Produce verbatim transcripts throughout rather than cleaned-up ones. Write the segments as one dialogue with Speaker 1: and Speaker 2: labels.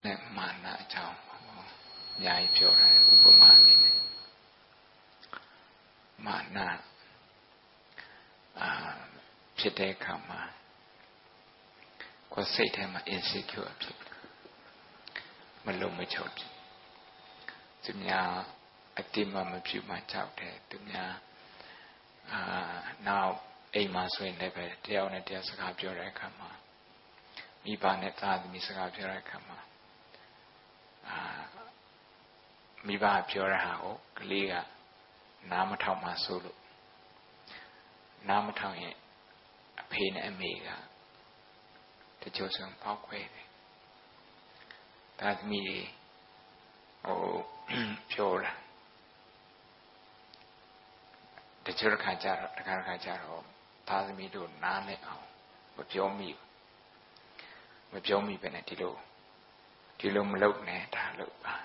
Speaker 1: နဲ့မာနအကြောင်းအများကြီးပြောတာဥပမာအနေနဲ့မာနအာဖြစ်တဲ့အခါမှာကိုယ်စိတ်ထဲမှာ insecure ဖြစ်မလုံးမချုပ်ဖြစ်သူများအတိမမပြုမှကြောက်တယ်သူများအာနောက်အိမ်မှာဆိုရင်လည်းပဲတယောက်နဲ့တယောက်စကားပြောတဲ့အခါမှာမိဘနဲ့သားသမီးစကားပြောတဲ့အခါမှာအာမိဘပြောတဲ့ဟာကိုကလေးကနားမထောင်မှဆိုလို့နားမထောင်ရင်အဖေနဲ့အမေကတချို့ဆိုပေါက်ခွဲတယ်သားသမီးဟိုပြောတာတချို့တစ်ခါကျတော့တစ်ခါတစ်ခါကျတော့သားသမီးတို့နားနဲ့အောင်မပြောမိဘူးမပြောမိပဲနဲ့ဒီလိုဒီလိုမလုပ်နဲ့ဒါလုပ်ပါ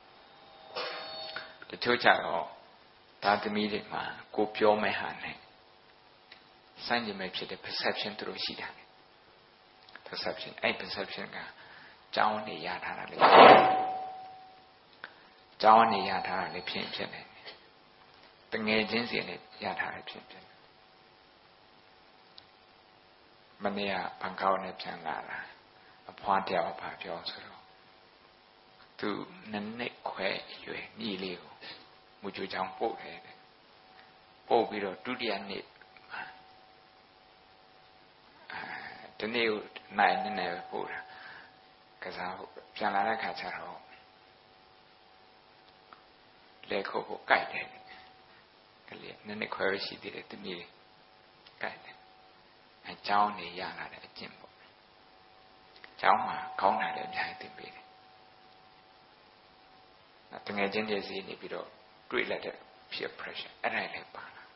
Speaker 1: တချို့ကျတော့သားသမီးတွေမှာကိုပြောမဲ့ဟာနဲ့စမ်းကြည့်မဲ့ဖြစ်တဲ့ perception သူတို့ရှိတာ perception အဲ့ perception ကကြောင်းနေရထားတာလေကြောင်းနေရထားတာလေဖြစ်ဖြစ်နေတငယ်ချင်းစီနဲ့ရထားတယ်ဖြစ်ဖြစ်မနေ့ကဘန်ကောက်နဲ့ပြန်လာတာအဖွားတယောက်ဘာပြောဆိုတော့သူနှစ်နှစ်ခွဲအရွယ်ညီလေးကိုမူကြိုချောင်းပို့တယ်ပို့ပြီးတော့ဒုတိယနေ့ဒီနေ့ကိုနိုင်နေနေပို့တာကစားဖို့ပြန်လာတဲ့ခါကျတော့လက်ခုပ်ကိုကိုက်တယ်ကလေးနည်းနည်းခွဲရှိသေးတယ်တမီးကိုက်တယ်အเจ้าနေရလာတဲ့အကျင့်ပေါ့เจ้าမှာကောင်းတာလည်းအများကြီးသင်ပေးတယ်တငယ်ချင်းတွေစီနေပြီးတော့တွေ့လိုက်တဲ့ peer pressure အဲ့ဒါလည်းပါလာ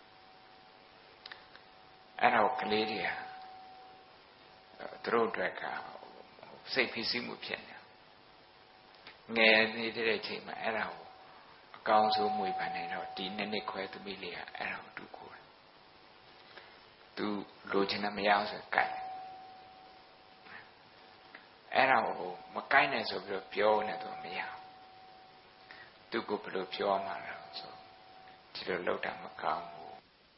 Speaker 1: အဲ့ဒါကိုကလေးတွေကသူတို့အတွက်ကစိတ်ဖိစီးမှုဖြစ်နေငယ်နေတဲ့အချိန်မှာအဲ့ဒါကိုအကောင်းဆုံးမွေးပန်းနေတော့ဒီနှစ်နှစ်ခွဲသမီးလေးကအဲ့ဒါကိုတူကိုတယ်သူလိုချင်တယ်မရအောင်ဆိုကြိုက်အဲ့ဒါကိုမကိုက်နဲ့ဆိုပြီးတော့ပြောနေတော့မရအောင်သူကဘယ်လိုပြောမှာလဲဆိုဒီလိုလောက်တာမကောင်းဘူး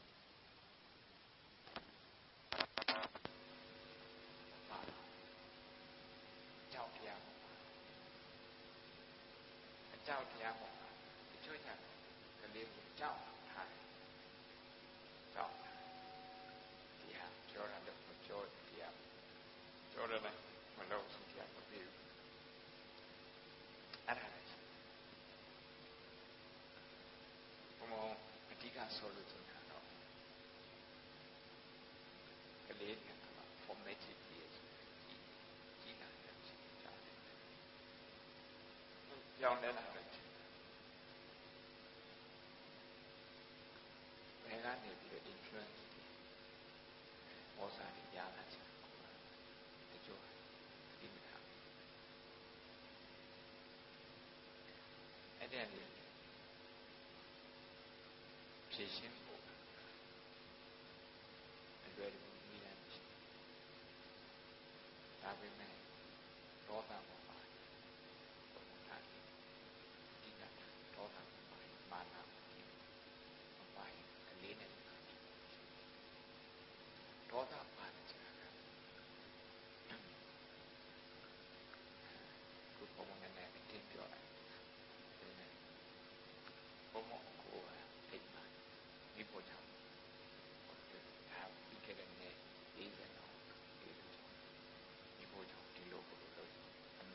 Speaker 1: ကြောက်တရားအကြောက်တရားပေါ့ဒီချို့ချကလေးကိုကြောက်ထားတယ်ကြောက်ဒီဟာပြောတာတော့မပြောတရားပြောတယ်မလို့ဆိုတရားမပြီးဘူးအဲ့ဒါလည်းဘုံအဓိကဆိုလို့ဆိုတာတော့ကလေးက formative years ကြီးလာတယ်ကြောက်တယ်ကြောက်တယ်လားဘယ်ကနေပြီးတော့ influence ဟောစာရလာချင်တချို့ဒီမှာအဲ့ဒါလေးဖြည့်ရှင်းဖို့အလွယ်တကူမိတယ်ဒါပေမဲ့ဒေါသပေါ်မှာပုံမှန်ဒီကဒေါသမာနမပိုင်းကလေးနဲ့ဒေါသပါတယ်ဆိုတာကကိုပုံမှန်နဲ့အတင်းပြောတယ်ပုံမှန်ကိုအိမ်မှာဒီပေါ်ကြောင့်ဒါပြီးခဲ့တဲ့နေ့လေးစက်တော့ဒီလိုဒီပေါ်ကြောင့်ဒီလိုကိုလို့အ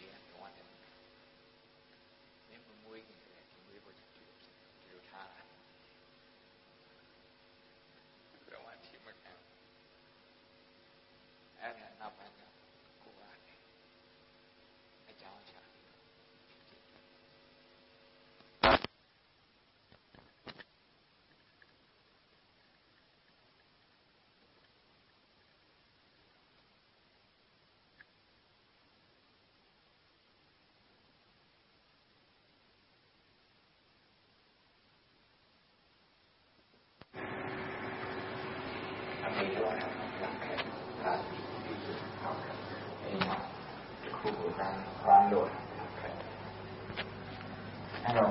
Speaker 1: Hello.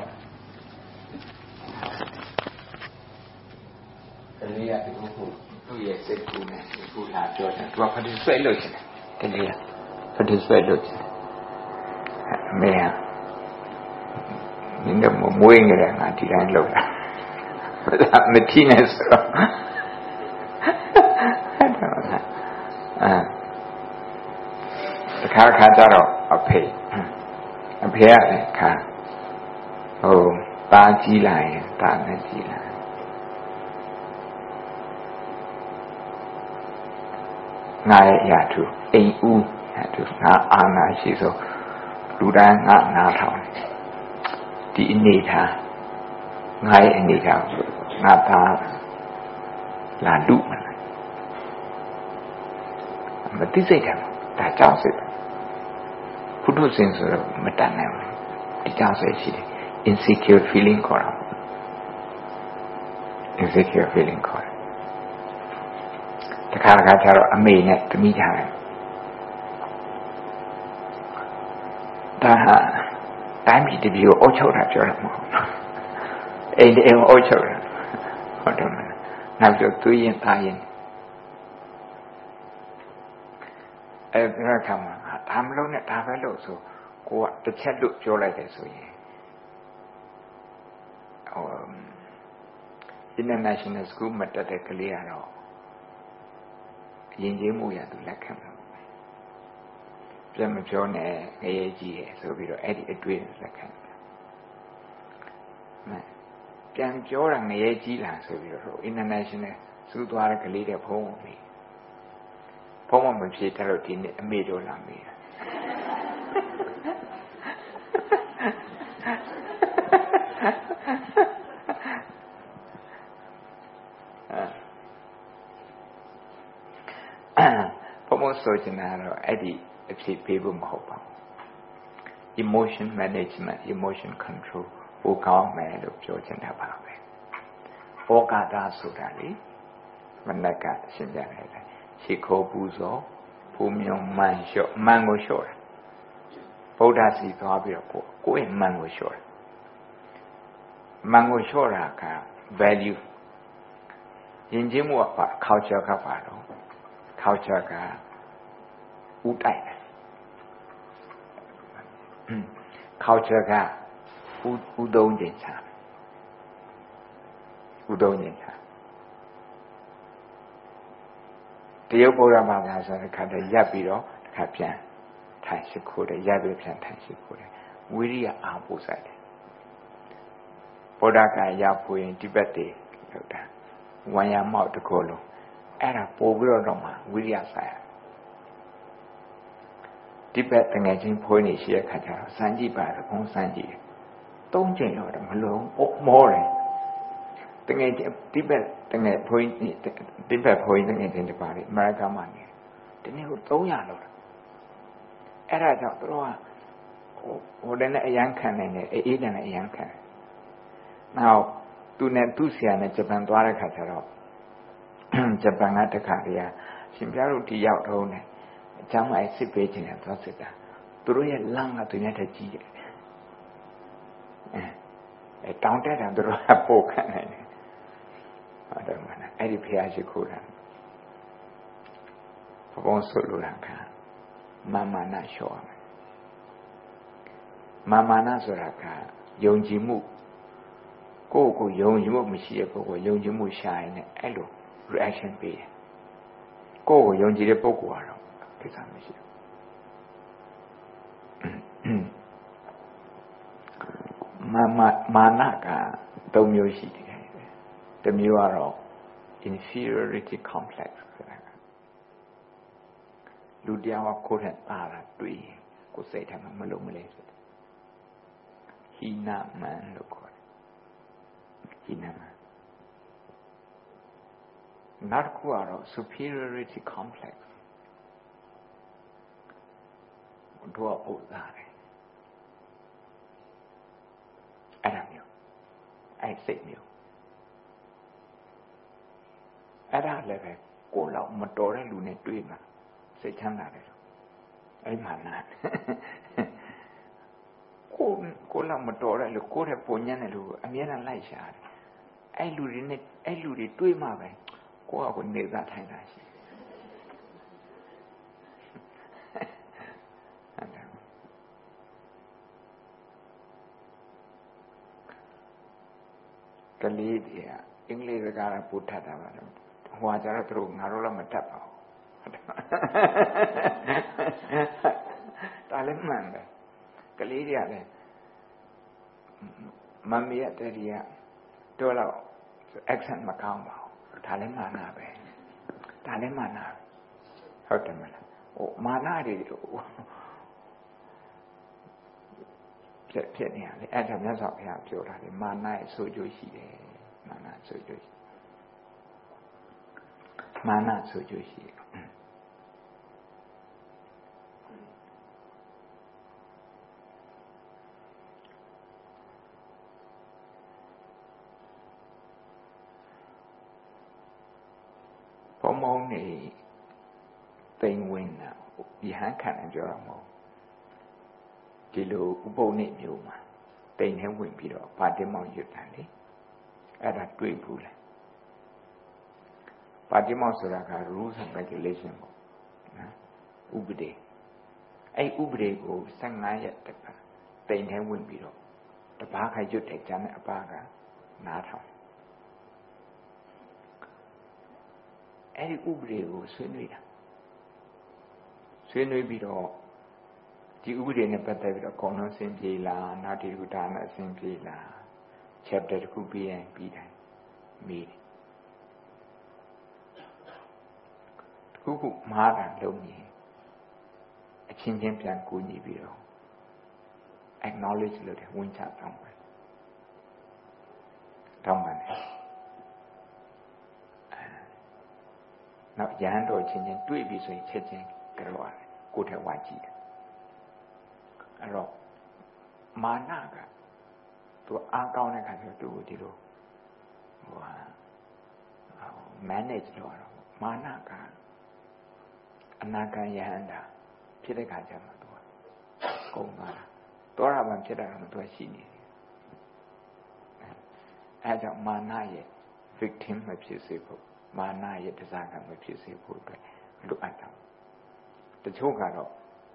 Speaker 1: Cái này thì cũng cũng tôi也是姑呢，姑他做的，我把它甩落去了，这里啊，把它甩落去了，没啊，你那么没个人啊，既然落了，没听那时候，啊，看看到了阿培，阿培啊，看，哦，打鸡来，打那鸡来。ငါရဲ့အရာသူအိမ်ဦးအတူငါအာနာရှိဆိုလူတိုင်းငါနားထောင်ဒီအနေထားငါရဲ့အနေထားငါသားလာလူမလားမသိစိတ်တယ်ဒါကြောင့်စိတ်ဘုဒ္ဓဆင်ဆိုတော့မတတ်နိုင်ဘူးဒီကြောင့်စိတ်ရှိတယ် insecure feeling ခေါ်တာ insecure feeling ခေါ်တယ်တခါတခါကျတော့အမေနဲ့တမိကြတယ်ဒါဟာတိုင်းပြည်တပြည်ကိုအုပ်ချုပ်တာပြောတာမဟုတ်ဘူးအိမ်အိမ်ကိုအုပ်ချုပ်တာဟုတ်တယ်မလားနောက်ပြီးသူရင်သားရင်အဲ့ဒါကမှဒါမလို့နဲ့ဒါပဲလို့ဆိုကိုကတစ်ချက်လို့ပြောလိုက်တယ်ဆိုရင်ဟို international school မှာတက်တဲ့ကလေးကတော့ရင်ကျေးမှုရသူလက်ခံမှာပြတ်မပြောနဲ့ငရဲကြီးရယ်ဆိုပြီးတော့အဲ့ဒီအတွေ့လက်ခံတယ်ပြန်ပြောတာငရဲကြီးလာဆိုပြီးတော့ international စူးသွားတဲ့ကလေးတဲ့ဖုံးဝင်ပြီဖုံးမဖြစ်တယ်လို့ဒီနေ့အမေတို့လာမေးတာဆိုချင်တာတော့အဲ့ဒီအဖြစ်ပေးဖို့မဟုတ်ပါဘူး emotion management emotion control ပိုကောင်းမယ်လို့ပြောချင်တာပါပဲဩကာသဆိုတာလေမနက်ကရှင်းပြရတယ်ရှ िख ိုးပူဇော်ဖူးမြောင်မှန်လျှော့မှန်ကိုလျှော့တာဗုဒ္ဓစီသွားပြီးတော့ကိုကိုယ့်ရဲ့မှန်ကိုလျှော့တာမှန်ကိုလျှော့တာက value ယဉ်ကျေးမှုကပါ culture ကပါတော့ culture ကဥတိုက်တယ် culture ကဥဥသုံးခြင်းချာဥသုံးခြင်းချာတရုတ်ဗုဒ္ဓဘာသာဆိုတဲ့ခါတည်းရပ်ပြီးတော့တစ်ခါပြန်ထိုင်ရှိခိုးတယ်ရပ်ပြီးပြန်ထိုင်ရှိခိုးတယ်ဝိရိယအားပို့ဆိုင်တယ်ဗုဒ္ဓကရောက်ဖို့ရင်တိဘက်တွေလောက်တာဝါယာမောက်တစ်ခုလုံးအဲ့ဒါပို့ပြီးတော့တော့မှဝိရိယဆိုင်တိဘက်တငယ်ချင်းဖွေးနေရှိတဲ့ခါကျတော့စမ်းကြည့်ပါတော့ဘုံစမ်းကြည့်သုံးချိန်တော့မလုံးမောတယ်တငယ်ချင်းတိဘက်တငယ်ဖွေးတိဘက်ဖွေးတငယ်ချင်းတပါးလေအမေရိကန်မှာနေဒီနေ့ကိုသုံးရာလောက်အဲ့ဒါကြောင့်တို့ကဟိုဟိုတည်းနဲ့အရန်ခံနေတယ်အေးအေးတည်းနဲ့အရန်ခံနောက်သူနဲ့သူ့ဆရာနဲ့ဂျပန်သွားတဲ့ခါကျတော့ဂျပန်ကတခါတည်းကရှင်ပြတို့ဒီရောက်တော့နေအချမ်းမိုက်စစ်ပေးခြင်းနဲ့သွားစစ်တာသူတို့ရဲ့လမ်းကသူနဲ့တည်းကြီးတယ်အဲတောင်းတက်တာသူတို့ကပို့ခံနေတယ်ဟုတ်တယ်မလားအဲ့ဒီဖျားရှိခိုးတာဘုံဆိုလိုတာကမာမာနလျှော့ရမယ်မာမာနဆိုတာကယုံကြည်မှုကိုယ့်ကိုယုံကြည်မှုမရှိတဲ့ပုဂ္ဂိုလ်ယုံကြည်မှုရှာရင်လည်းအဲ့လို reaction ပေးတယ်ကိုယ့်ကိုယုံကြည်တဲ့ပုဂ္ဂိုလ်ကတော့ကိစ္စမရှိဘူးမာမာမာနကသုံးမျိုးရှိတယ်တစ်မျိုးကတော့ inferiority complex ဆိုတာလူတရားကကိုယ်နဲ့တာတာတွေ့ရင်ကိုယ်စိတ်ထဲမှာမလုံးမလဲဆိုတယ်ဟိနမန်လို့ခေါ်တယ်ဟိနမန်နောက်တစ်ခုကတော့ superiority complex တို့အဥသာတယ်အဲ့ဒါမျိုးအဲ့စိတ်မျိုးအဲ့ဒါလည်းပဲကိုယ်လောက်မတော်တဲ့လူနဲ့တွေ့မှာစိတ်ချမ်းသာတယ်လို့အဲ့မှာနာကိုကိုလောက်မတော်တဲ့လူကိုတဲ့ပုံညံ့တဲ့လူအမြဲတမ်းလိုက်ရှာတယ်အဲ့လူတွေနဲ့အဲ့လူတွေတွေးမှပဲကိုကကိုနေသာထိုင်တာရှိကလေးတွေကအင်္ဂလိပ်စကားကပို့ထပ်တာပါတော့ဟိုကကျတော့သူတို့ငါတို့လည်းမတတ်ပါဘူးဒါလည်းမှန်တယ်ကလေးတွေကလည်းမမီးရဲ့တည်းကတော့တော့ accent မကောင်းပါဘူးဒါလည်းမာနပဲဒါလည်းမာနဟုတ်တယ်မလားဟိုမာနတွေဖြစ်ဖြစ်နေရတယ်အဲ့ဒါမြတ်စွာဘုရားပြောတာလေမာနရဲ့ဆိုကြရှိတယ်မာနဆိုကြမာနဆိုကြရှိတယ်ဘုံဘုံနေတိမ်ဝင်တာဒီဟန်ခံတယ်ပြောတော့မဟုတ်ဒီလိုဥပုံနေမျိုးမှာတိမ်ထဲဝင်ပြီးတော့ဗာတိမောင်ရွတ်တယ်လေအဲ့ဒါတွေ့ဘူးလေဗာတိမောင်ဆိုတာက rules and regulation ပေါ့နော်ဥပဒေအဲ့ဥပဒေကိုဆယ်ငါးရက်တခါတိမ်ထဲဝင်ပြီးတော့တပားခါရွတ်တယ်ကျန်တဲ့အပားကနားထောင်အဲ့ဒီဥပဒေကိုဆွေးနွေးတာဆွေးနွေးပြီးတော့ဒီဥပဒေနဲ့ပတ်သက်ပြီးတော့အကုန်လုံးဆင်ပြေလားနောက်ဒီခုဒါနဲ့ဆင်ပြေလား chapter တစ်ခုပြီးရင်ပြီးတယ်မေးတယ်တစ်ခုခုမှားတာလုံးရင်အချင်းချင်းပြန်ကူညီပြီးတော့ acknowledge လုပ်တယ်ဝန်ချတောင်းတယ်တောင်းတယ်နောက်ရဟန်းတော်ချင်းချင်းတွေ့ပြီဆိုရင်ချက်ချင်းကြောက်ရတယ်ကိုယ်ထက်ဝါကြည့်တယ်အဲ့တော့မာနကသူအားကောင်းတဲ့ခါကျတော့သူ့ကိုဒီလိုဟိုဟာ manage လုပ်ရတော့မာနကအနာဂတ်ယဟန္တာဖြစ်တဲ့ခါကျမှသူကကုန်သွားတာတောရဗံဖြစ်တာကသူကရှိနေတယ်အဲကြောင့်မာနရဲ့ victim မဖြစ်စေဖို့မာနရဲ့တစားကမဖြစ်စေဖို့အတွက်လိုအပ်တာတချို့ကတော့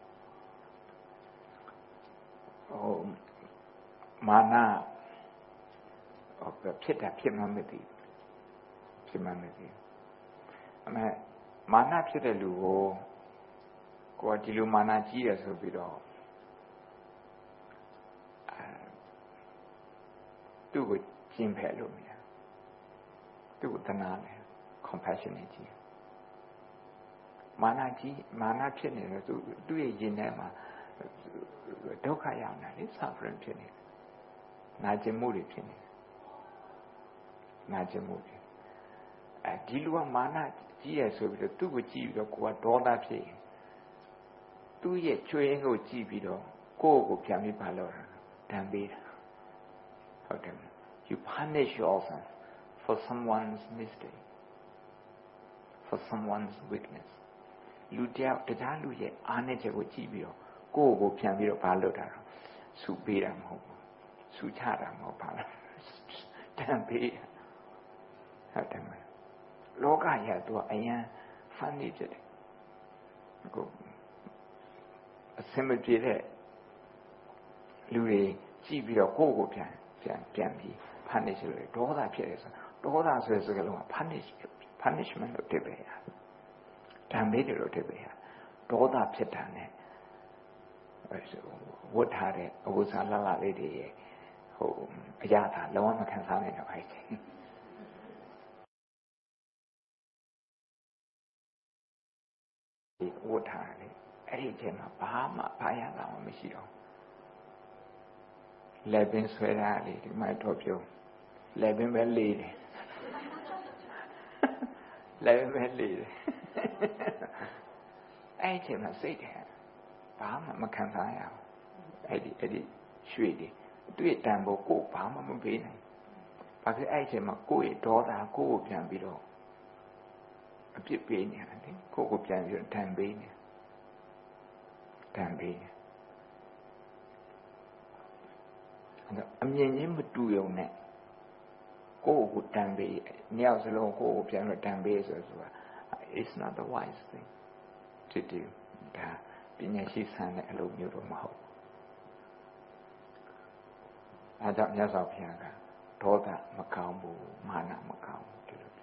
Speaker 1: ဟိုမာနဟိုဖြစ်တာဖြစ်မှမသိဖြစ်မှမသိအမေမာနဖြစ်တဲ့လူကိုကိုယ်ဒီလိုမာနကြီးရဆိုပြီးတော့အဲသူ့ကိုကျင်ဖယ်လို့မရသူ့ကိုတနာတယ် compassion နဲ့ကြည့်မာနကြီးမာနဖြစ်နေတော့သူသူ့ရဲ့ရင်ထဲမှာဒုက္ခရောက်နေတယ် suffering ဖြစ်နေတယ်နာကျင်မှုတွေဖြစ်နေတယ်နာကျင်မှုတွေအဲဒီလူကမာနကြီးရဆိုပြီးတော့သူ့ကိုကြည့်ပြီးတော့ကိုကဒေါသဖြစ်ရင်သူ့ရဲ့ချွေးရင်ကိုကြည့်ပြီးတော့ကိုယ့်ကိုပြန်ပြီးပါလို့တန်ပေးတာဟုတ်တယ် you punish yourself for someone's mistake for someone's weakness လူတယောက်တရားလူရဲ့အားနည်းချက်ကိုကြည့်ပြီးတော့ကိုယ့်ကိုပြန်ပြီးတော့ပါလို့တာဆူပေးတာမဟုတ်ဘူးဆူချတာမဟုတ်ပါလားတန်ပေးဟုတ်တယ်မလားလောကရတော့အရင်ဖန်နေဖြစ်တယ်ကိုအစင်မပြေတဲ့လူတွေကြည့်ပြီးတော့ကိုယ့်ကိုပြန်ပြန်ပြန်ပြီးဖန်နေချလို့ဒေါသဖြစ်တယ်ဆိုဒေါသဆိုတဲ့စကားလုံးက punish punishment လို့တည်ပဲရတန်ပေးတယ်လို့တည်ပဲရဒေါသဖြစ်တာ ਨੇ ဝတ်ထားတဲ့အဝတ်စားလှလှလေးတွေရဲ့ဟိုအရာသာလုံးဝမခံစားနိုင်တော့အဲ့ဒီဝတ်ထားတယ်အဲ့ဒီအချိန်မှာဘာမှဘာရတာမှမရှိတော့လက်ပင်ဆွဲတာလေဒီမှာတော့ပြုံးလက်ပင်ပဲလေးတယ်လက်ပင်ပဲလေးတယ်အဲ့ဒီအချိန်မှာစိတ်တယ်ဘာမှမခံစားရဘူးအဲ့ဒီအဲ့ဒီရွှေတွေတွေ့တန်ဖို့ကိုယ်ဘာမှမပေးနိုင်ဘာဖြစ်အဲ့ဒီအချိန်မှာကိုယ့်ရဲ့ဒေါသကိုယ့်ကိုပြန်ပြီးတော့အပြစ်ပေးနေတယ်လေကိုယ့်ကိုပြန်ပြီးတော့တန်ပေးနေတန်ပေးနေအမြင်ချင်းမတူရုံနဲ့ကိုယ့်ကိုတန်ပေးနှစ်ယောက်စလုံးကိုယ့်ကိုပြန်လို့တန်ပေးဆိုဆိုတာ it's not the wise thing to do ဒါပညာရှိဆန်တဲ့အလုပ်မျိုးတော့မဟုတ်အဲကြောင့်မြတ်စွာဘုရားကဒေါသမကောင်းဘူးမာနမကောင်းဘူးဒီလို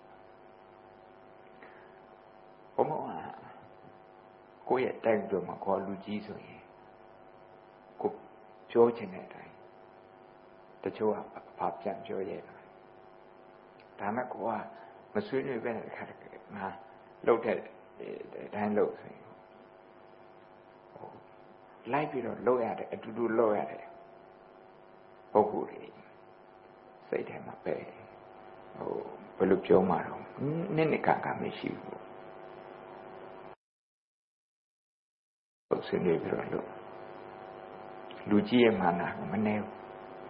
Speaker 1: ဘုမောကကိုယ့်ရဲ့တိုက်တွန်းမှာကိုယ်လူကြီးဆိုရင်ကိုပြောချင်တဲ့အတိုင်းတချို့ကဘာပြန်ပြောရဲတာဒါမဲ့ကိုကမဆွေးနွေးပဲတဲ့ခါတည်းငါလှုပ်တဲ့အတိုင်းလှုပ်ဆိုရင်လိုက်ပြီးတော့လှုပ်ရတယ်အတူတူလှုပ်ရတယ်ပုဂ္ဂိုလ်တွေစိတ်ထဲမှာပဲဟိုဘယ်လိုပြောမှာတော့နည်းနည်းကကမရှိဘူးဆွေးနွေးပြီးတော့လှုပ်လူကြီးရဲ့မာနကမနေဘူး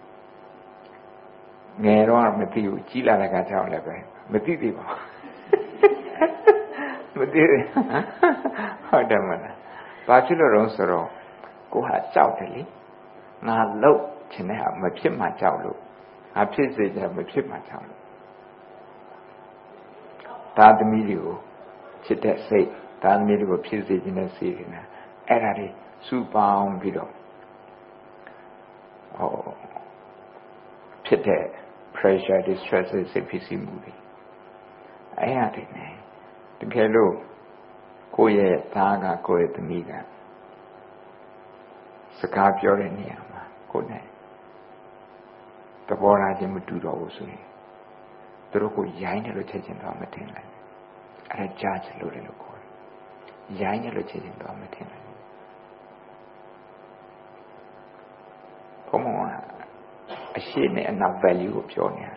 Speaker 1: ငယ်တော့မသိဘူးကြီးလာတဲ့အခါကျတော့လည်းပဲမသိသေးပါဘူးမသိသေးဟုတ်တယ်မလားဘာဖြစ်လို့တော့ဆိုတော့ကိုဟာကြောက်တယ်လေငါလှုပ်ချင်တဲ့ဟာမဖြစ်မှကြောက်လို့ငါဖြစ်စေချင်မဖြစ်မှကြောက်လို့သာသမီတွေကိုဖြစ်တဲ့စိတ်သာသမီတွေကိုဖြစ်စေချင်တဲ့စိတ်တွေနဲ့အဲ့ဒါတွေစုပေါင်းပြီးတော့ဟောဖြစ်တဲ့ pressure distress စိတ်ဖြစ်စီမှုတွေအဲ့ဟာတွေနဲ့တကယ်လို့ကိုယ့်ရဲ့သားကကိုယ့်ရဲ့သမီးကစကားပြောတဲ့နေရာမှာကိုယ်နဲ့သဘောထားချင်းမတူတော့ဘူးဆိုရင်သူတို့ကိုရိုင်းတယ်လို့ချက်ချင်းတော့မထင်လိုက်အဲ့ဒါကြားချလို့တယ်လို့ခေါ်တယ်ရိုင်းတယ်လို့ချက်ချင်းတော့မထင်လိုက်ဘုံမောအရှိနဲ့အနောက် value ကိုပြောနေရတယ်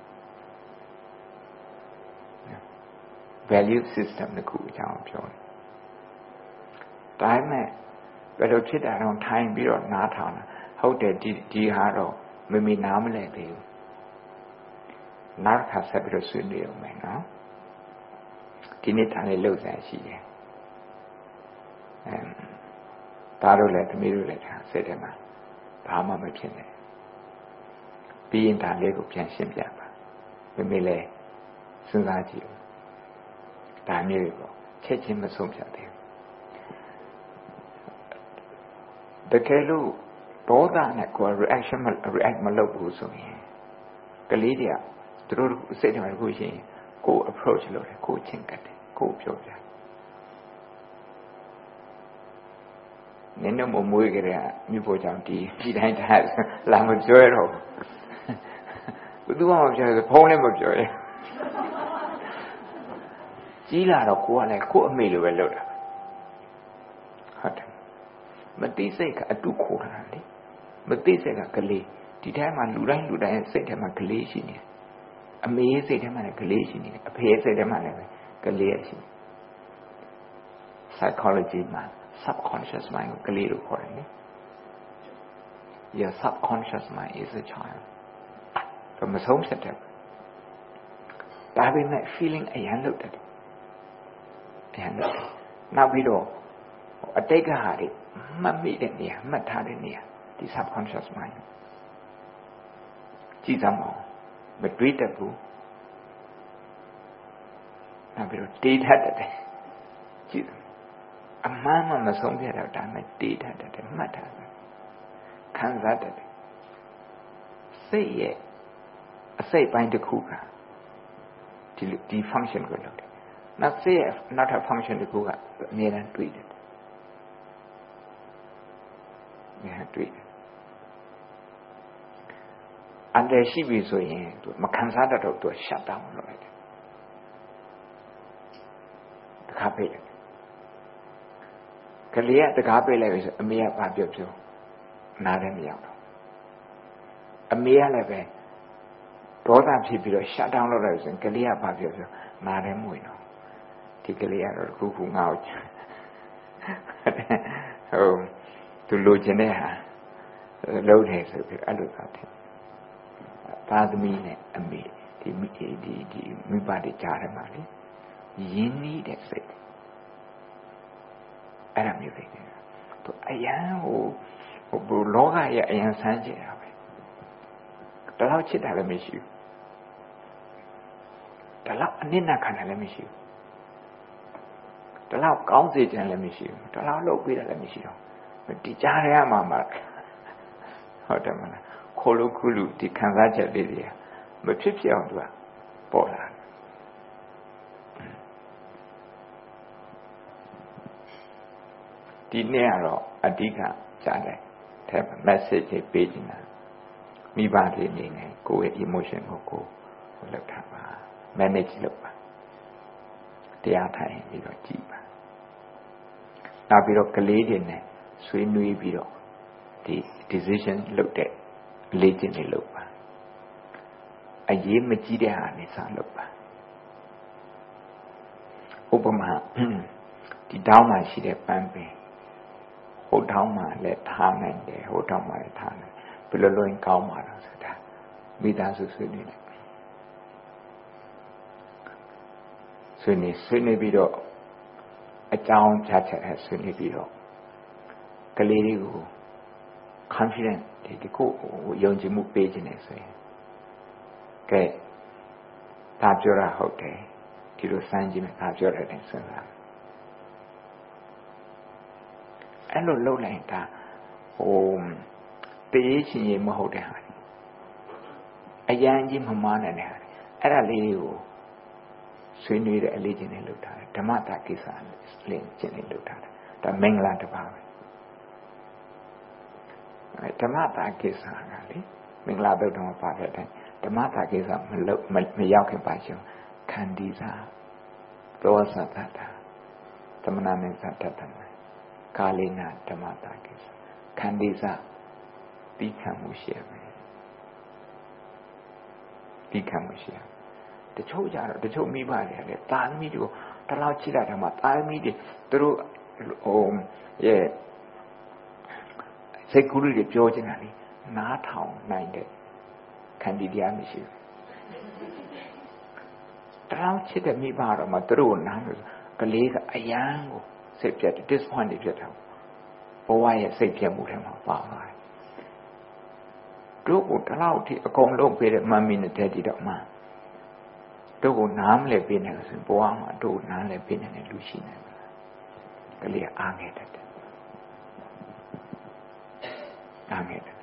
Speaker 1: value system တစ်ခုအကြောင်းပြောတယ်ဒါပေမဲ့ဘယ်လိုဖြစ်တာတော့ထိုင်ပြီးတော့နားထောင်တာဟုတ်တယ်ဒီဒီဟာတော့မမေနားမလဲသေးဘူးနောက်ခါဆက်ပြီးတော့ဆွေးနွေးအောင်မယ်နော်ဒီနေ့ဒါလေးလှုပ်ရှားရှိတယ်အဲဒါတို့လည်းသမီးတို့လည်းဒါစိတ်ထဲမှာဘာမှမဖြစ်နဲ့ပြီးရင်ဒါလေးကိုပြန်ရှင်းပြပါမမေလည်းစဉ်းစားကြည့်ဦးဒါမျိုးပေါ့ချက်ချင်းမဆုံးဖြတ်သေးဘူးတကယ်လို့ဒေါသနဲ့ကိုယ် reaction မ react မလုပ်ဘူးဆိုရင်ကလေးတွေကသူတို့စိတ်ထဲမှာကိုရှိရင်ကိုယ် approach လုပ်တယ်ကိုယ်ချင်းကတ်တယ်ကိုယ်ပြောပြနင်းတော့မွေးကြတဲ့မြို့ပေါ်ကြောင့်ဒီဒီတိုင်းတည်းလာမပြောရတော့ဘူးသူကမပြောရဖုန်းလည်းမပြောရကြီးလာတော့ကိုကလည်းကို့အမေလိုပဲလုပ်တာဟုတ်တယ်မသိစိတ်ကအတုခိုးတာလေမသိစိတ်ကကလေးဒီထဲမှာလူတိုင်းလူတိုင်းစိတ်ထဲမှာကလေးရှိနေတယ်အမေစိတ်ထဲမှာလည်းကလေးရှိနေတယ်အဖေစိတ်ထဲမှာလည်းကလေးရှိနေ psychology မှာ subconscious mind ကိုကလေးလို့ခေါ်တယ်လေ your subconscious mind is a child ဒါမဆုံးဖြတ်တယ်ဒါပေမဲ့ feeling အရင်လုပ်တယ်အရင်လုပ်တယ်နောက်ပြီးတော့အတိတ်ကဟာတွေမှတ်မိတဲ့နေရာမှတ်ထားတဲ့နေရာဒီ subconscious mind ကြည့်စမ်းပါဦးမတွေးတတ်ဘူးနောက်ပြီးတော့တေးထတ်တယ်ကြည့်အမှန်မှမဆုံးဖြတ်တော့ဒါမှတေးထတ်တယ်မှတ်ထားတယ်ခံစားတတ်တယ်စိတ်ရဲ့အစိတ်ပိုင်းတစ်ခုကဒီဒီ function ကိုလုပ်တယ်နောက်စိတ်ရဲ့နောက်ထပ် function တစ်ခုကအမြဲတမ်းတွေးတယ်ညာတွေ့တယ်အန်တယ်ရှိပြီဆိုရင်သူမခံစားတတ်တော့သူ shut down လုပ်လိုက်တယ်တခါပိတ်တယ်ကလေးကတခါပိတ်လိုက်ပြီဆိုအမေကဘာပြောပြောနားလည်းမရောက်တော့အမေကလည်းပဲဒေါသဖြစ်ပြီးတော့ shut down လုပ်လိုက်ဆိုရင်ကလေးကဘာပြောပြောနားလည်းမဝင်တော့ဒီကလေးကတော့ခုခုငါ့ကိုဟုတ်သူလိုချင်တဲ့ဟာလုံးတယ်ဆိုပြီးအဲ့လိုသာတယ်သာသမီနဲ့အမေဒီဒီဒီမိဘတွေကြားထဲမှာလေရင်းနှီးတဲ့စိတ်အဲ့ဒါမျိုးတွေသူအယံဟိုဟိုလောကရဲ့အယံဆန်းကျင်တာပဲတလောက်ချစ်တာလည်းမရှိဘူးတလောက်အနစ်နာခံတာလည်းမရှိဘူးတလောက်ကောင်းစေချင်လည်းမရှိဘူးတလောက်လုပ်ပေးတာလည်းမရှိတော့ဒီကြားရမှာမှာဟုတ်တယ်မလားခိုလိုခုလူဒီခံစားချက်လေးတွေကမဖြစ်ဖြစ်အောင်သူကပေါ်လာဒီနေ့ကတော့အဓိကကြားတယ်ထဲမှာ message တွေပေးနေတာမိဘတွေအနေနဲ့ကိုယ့်ရဲ့ emotion ကိုကိုယ်လောက်ထားပါ manage လုပ်ပါတရားထိုင်ပြီးတော့ကြည်ပါနောက်ပြီးတော့ကလေးတွေနဲ့ဆွေးနွေးပြီးတော့ဒီ decision လုပ်တဲ့လေ့ကျင့်တွေလုပ်ပါအရေးမကြီးတဲ့ဟာနေစားလုပ်ပါဥပမာဒီတောင်းမှရှိတဲ့ပန်းပင်ဟိုတောင်းမှလည်းထားနိုင်တယ်ဟိုတောင်းမှလည်းထားနိုင်ဘယ်လိုလုပ်ရင်ကောင်းမှာလဲဆိုတာမိသားစုဆွေးနွေးလိုက်ဆွေးနွေးဆွေးနွေးပြီးတော့အကြောင်းချချက်နဲ့ဆွေးနွေးပြီးတော့ကလေးတွေကို confident ဒီကိုယုံကြည်မှုပေးခြင်းနဲ့ဆိုရင်ကဲဒါပြောတာဟုတ်တယ်ဒီလိုစမ်းကြည့်မယ်ဒါပြောတယ်နဲ့စဉ်းစားအဲ့လိုလုပ်လိုက်တာဟိုတရေချင်းရေမဟုတ်တဲ့ဟာအရန်ကြီးမမားနေတဲ့ဟာအဲ့ဒါလေးကိုဆွေးနွေးတဲ့အလေးချင်းနဲ့လုပ်ထားတယ်ဓမ္မတာကိစ္စလေးချင်းနဲ့လုပ်ထားတယ်ဒါမင်္ဂလာတစ်ပါးပဲဓမ္မတာကိစ္စကလေမင်္ဂလာဘုဒ္ဓမှာပါတဲ့ဓမ္မတာကိစ္စမလုပ်မရောက်ခင်ပါရှင်ခန္တီစာသောသတ္တသမဏမေသတ္တတမကာလိနာဓမ္မတာကိစ္စခန္တီစာပြီးခံမှုရှိရမယ်ပြီးခံမှုရှိရတချို့ကြတော့တချို့မိဘတွေလည်းတာသမီးတွေကိုတလောက်ချစ်တာမှတာသမီးတွေသူတို့ဟိုရဲ့စိတ်ကူးတွေပြောချင်တာလေနားထောင်နိုင်တဲ့ခန္တီတရားမရှိဘူးတလောက်ချစ်တဲ့မိဘတော့မှသူတို့နားလို့ကလေးကအယံကိုစိတ်ပြတ် disappoint ဖြစ်တာဘဝရဲ့စိတ်ပြတ်မှုထဲမှာပါပါတယ်တို့ကိုတလောက်ထိအကုန်လုံးပေးတဲ့မမီနဲ့တဲ့ဒီတော့မှတို့ကိုနားမလဲပေးနေလို့ဆိုရင်ဘဝမှာတို့နားလဲပေးနေတဲ့လူရှိနေမှာကလေးကအားငယ်တတ်တယ်အားငယ်တယ်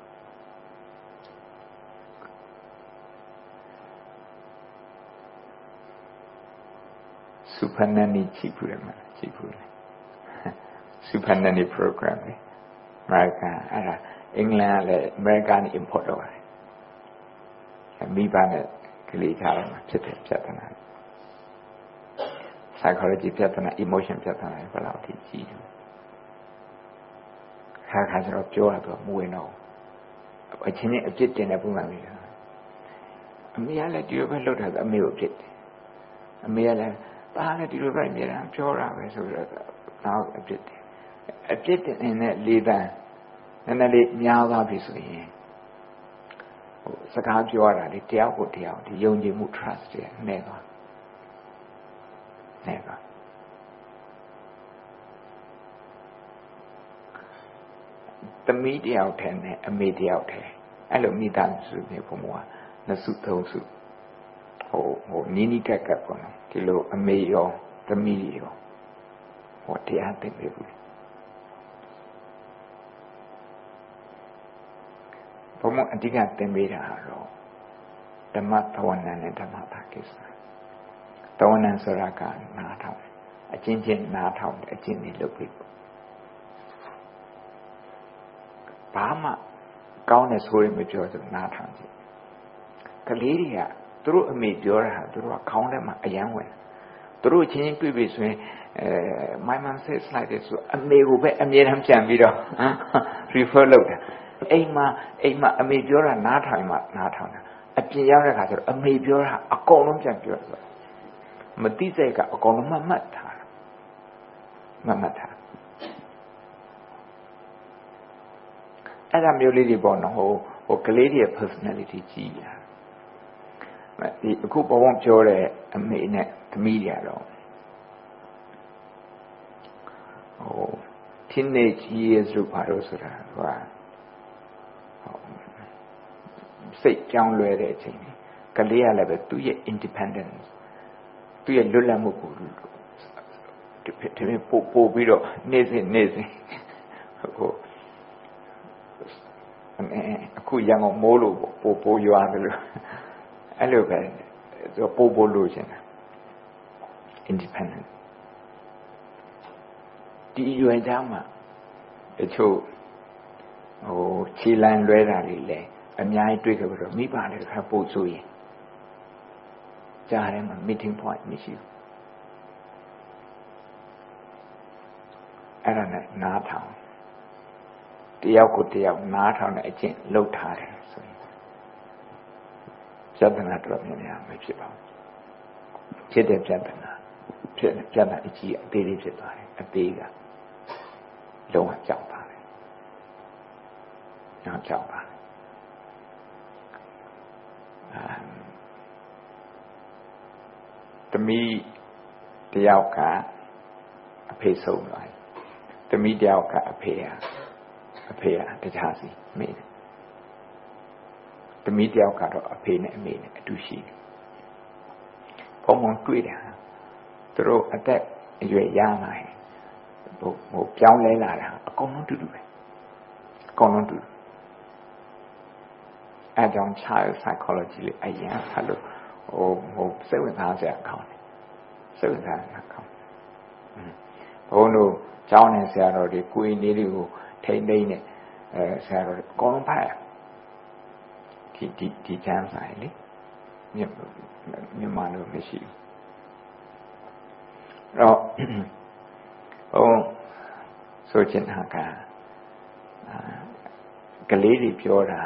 Speaker 1: စုဖန်နနီကြည့်ဘူးမှာကြည့်ဘူးစုဖန်နနီ program လေအမေရိကန်အဲ့ဒါအင်္ဂလန်ကလည်းအမေရိကန် import လုပ်ရတယ်မိဘနဲ့ကလေးထားတယ်မှာဖြစ်တဲ့ပြဿနာ psychology ပြဿနာ emotion ပြဿနာဘယ်လောက်ထိကြီးလဲခါခါကျတော့ပြောရတော့မဝင်တော့အချင်းချင်းအပြစ်တင်တဲ့ပုံစံမျိုးအမေကလည်းဒီလိုပဲလုပ်တာအမေကိုအပြစ်တယ်အမေကလည်းဒါလည်းဒီလိုပဲအမြဲတမ်းပြောတာပဲဆိုတော့နောက်အပြစ်တယ်အပြစ်တင်နေတဲ့လေးတန်းနည်းနည်းလေးများသွားပြီဆိုရင်ဟိုစကားပြောရတာလေတယောက်ကိုတယောက်ဒီယုံကြည်မှု trust တွေနဲ့သွားနဲ့သွားသမီးတယောက်ထဲနဲ့အမေတယောက်ထဲအဲ့လိုမိသားစုတွေဘုံဘဝနှစ်စုသုံးစုဟိုဟိုနီးနီးကပ်ကပ်ပေါ့နော်ဒီလိုအမေရောသမီးရောဟောတရားသိပြီဘူးဘုံမအဓိကသင်ပေးတာတော့ဓမ္မသဝနံနဲ့ဓမ္မတာကိစ္စသဝနံဆိုတာကနားထောင်အချင်းချင်းနားထောင်အချင်းချင်းလုပ်ပြီးဘာမှကောင်းတဲ့ဆိုရင်မပြောစနားထောင်ကြည့်ကလေးတွေကသူတို့အမေပြောတာသူတို့ကခေါင်းထဲမှာအယမ်းဝင်သူတို့ချင်းချင်းတွေ့ပြီဆိုရင်အဲ my mom says like this ဆိုအမေကိုပဲအမြဲတမ်းပြန်ပြီးတော့ refer လုပ်တယ်အိမ်မှာအိမ်မှာအမေပြောတာနားထောင်မှနားထောင်တာအပြင်ရောက်တဲ့ခါကျတော့အမေပြောတာအကုန်လုံးပြန်ပြောတယ်မသိစိတ်ကအကုန်လုံးမှတ်မှတ်ထားမှတ်မှတ်ထားအဲ့ဒါမျိုးလေးတွေပေါ့နော်ဟိုဟိုကလေးတွေရဲ့ personality ကြီးလာဒီအခုဘဝပြောတဲ့အမေနဲ့သမီးတွေကတော့ဟို teenage years လို့ပါလို့ဆိုတာဟိုစစိတ်ကြောင်းလွယ်တဲ့အချိန်ကလေးကလည်းပဲသူ့ရဲ့ independence သူ့ရဲ့လွတ်လပ်မှုကိုဒီပို့ပို့ပြီးတော့နေ့စဉ်နေ့စဉ်ဟိုအခုရန်ကုန်မိုးလို့ပို့ပို့ရွာတယ်လို့အဲ့လိုပဲသူပို့ပို့လို့ရှင် independent ဒီရွယ်သားမှာတချို့ဟိုခြေလမ်းလွဲတာတွေလည်းအများကြီးတွေ့ကြပြီးတော့မိဘတွေခါပို့ဆိုရင်ကြားထဲမှာ meeting point မရှိဘူးအဲ့ဒါနဲ့နားထောင်တယောက်ကိုတယောက်နားထောင်တဲ့အကျင့်လုပ်ထားတယ်ဆိုရင်ပြဿနာတော့များများမဖြစ်ပါဘူးဖြစ်တဲ့ပြဿနာဖြစ်တဲ့ပြဿနာအကြီးအသေးလေးဖြစ်သွားတယ်အသေးကလုံးဝကြောက်ပါတယ်ကြောက်ကြောက်ပါတယ်သမီးတယောက်ကအဖေဆုံးသွားတယ်သမီးတယောက်ကအဖေဟာအဖေဟာတခြားစီမိတယ်သမီးတယောက်ကတော့အဖေနဲ့အမေနဲ့အတူရှိတယ်ဘုံဘုံတွေ့တယ်သူတို့အသက်အရွယ်ရလာရင်ဟိုဟိုပြောင်းလဲလာတာအကုန်လုံးတူတူပဲအကုန်လုံးတူအဲကြောင့် child psychology လေးအရင်ကလို့ဟိုဟိုစိတ်ဝင်စားစရာကောင်းတယ်စိတ်ဝင်စားစရာကောင်းဘုံတို့ကျောင်းနဲ့ဆရာတော်တွေကိုယ်နေတွေကိုထိမ့်သိမ့်နဲ့အဲဆရာတော်အကုန်လုံးဖတ်ရဒီဒီဒီချမ်းဆိုင်လေမြတ်မြန်မာလိုမရှိဘူးတော့ဟိုဆိုချင်တာကကလေးတွေပြောတာ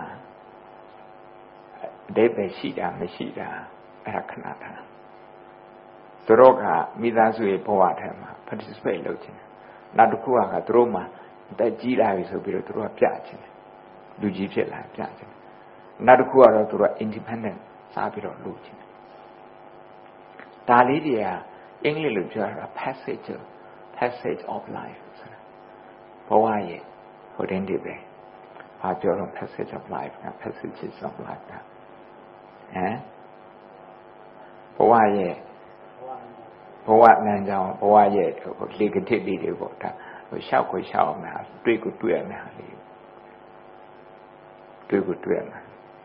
Speaker 1: အတိတ်ပဲရှိတာမရှိတာအဲ့ဒါခဏခဏသူတို့ကမိသားစုရဲ့ဘဝထဲမှာ participate လုပ်ချင်တယ်နောက်တစ်ခုကသူတို့မှတက်ကြီးလာပြီဆိုပြီးတော့သူတို့ကပြချင်တယ်လူကြီးဖြစ်လာပြချင်တယ်နောက်တစ်ခုကတော့သူတို့က independent စားပြီးတော့လုပ်ချင်တယ်ဒါလေးတွေကအင်္ဂလိပ်လိုပြောတာ passage passage of life ဆိုတာဘဝရဲ့ဟိုတင်းတွေပဲဘာပြောတော့ passage of life က passages of life ကဟမ်ဘဝရဲ့ဘဝလမ်းကြောင်းဘဝရဲ့ဟိုလေကတိလေးတွေပေါ့ဒါဟိုရှောက်ကိုရှောက်မှာတွေ့ကိုတွေ့ရမှာလေတွေ့ကိုတွေ့ရမှာ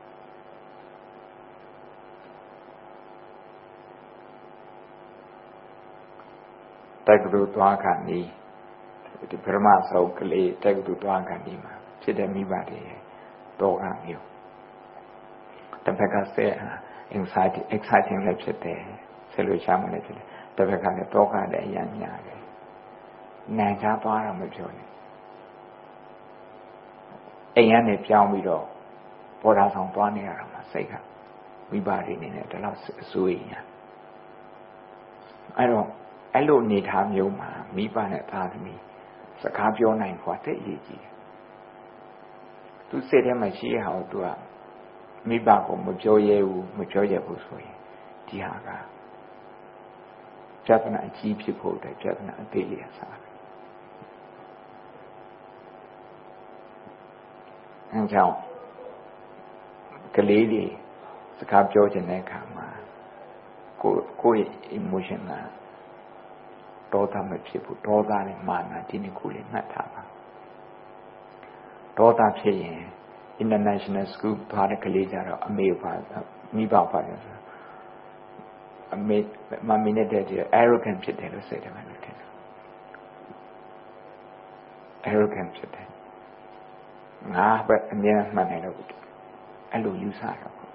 Speaker 1: တိုက်ကတူသွားခါနီးဒီပရမဆုံးကလေးတိုက်ကတူသွားခါနီးမှာဖြစ်တဲ့မိဘတွေတော့ကမျိုးတစ်ဖက်ကဆဲ anxiety exciting လည်းဖြစ်တယ်ဆဲလို့ရှာမှလည်းဖြစ်တယ်တစ်ဖက်ကလည်းတော့ကလည်းအများများတယ်နိုင်ချသွားတာမပြောနဲ့အိမ်ကနေပြောင်းပြီးတော့ပေါ်တာဆောင်သွားနေရတာမှာစိတ်ကမိဘတွေနေနဲ့တလောက်အစိုးရညာအဲ့တော့အဲ့လိုအနေထားမျိုးမှာမိဘနဲ့သားသမီးစကားပြောနိုင်ခွာတဲ့အရေးကြီးတယ်သူစိတ်ထဲမှာရှိရအောင်သူကမိဘကိုမပြောရဲဘူးမပြောရဘူးဆိုရင်ဒီဟာကပြဿနာအကြီးဖြစ်ဖို့အတွက်ပြဿနာအသေးလေးအစားအဲကြောင့်ကလေးတွေစကားပြောခြင်းတဲ့အခါမှာကိုကိုယ့်ရဲ့ emotion ကဒေါသမဖြစ်ဘူးဒေါသနဲ့မာနဒီနှစ်ခုလေးမှတ်ထားပါဒေါသဖြစ်ရင် international school သွားတဲ့ကလေးကြတော့အမေပါမိဘပါတယ်ဆိုအမေမမီနဲ့တဲ့ arrogant ဖြစ်တယ်လို့စိတ်ထဲမှာထင်တယ် arrogant ဖြစ်တယ်ငါပဲအမြဲမှတ်နေလို့အဲ့လိုယူဆတာပေါ့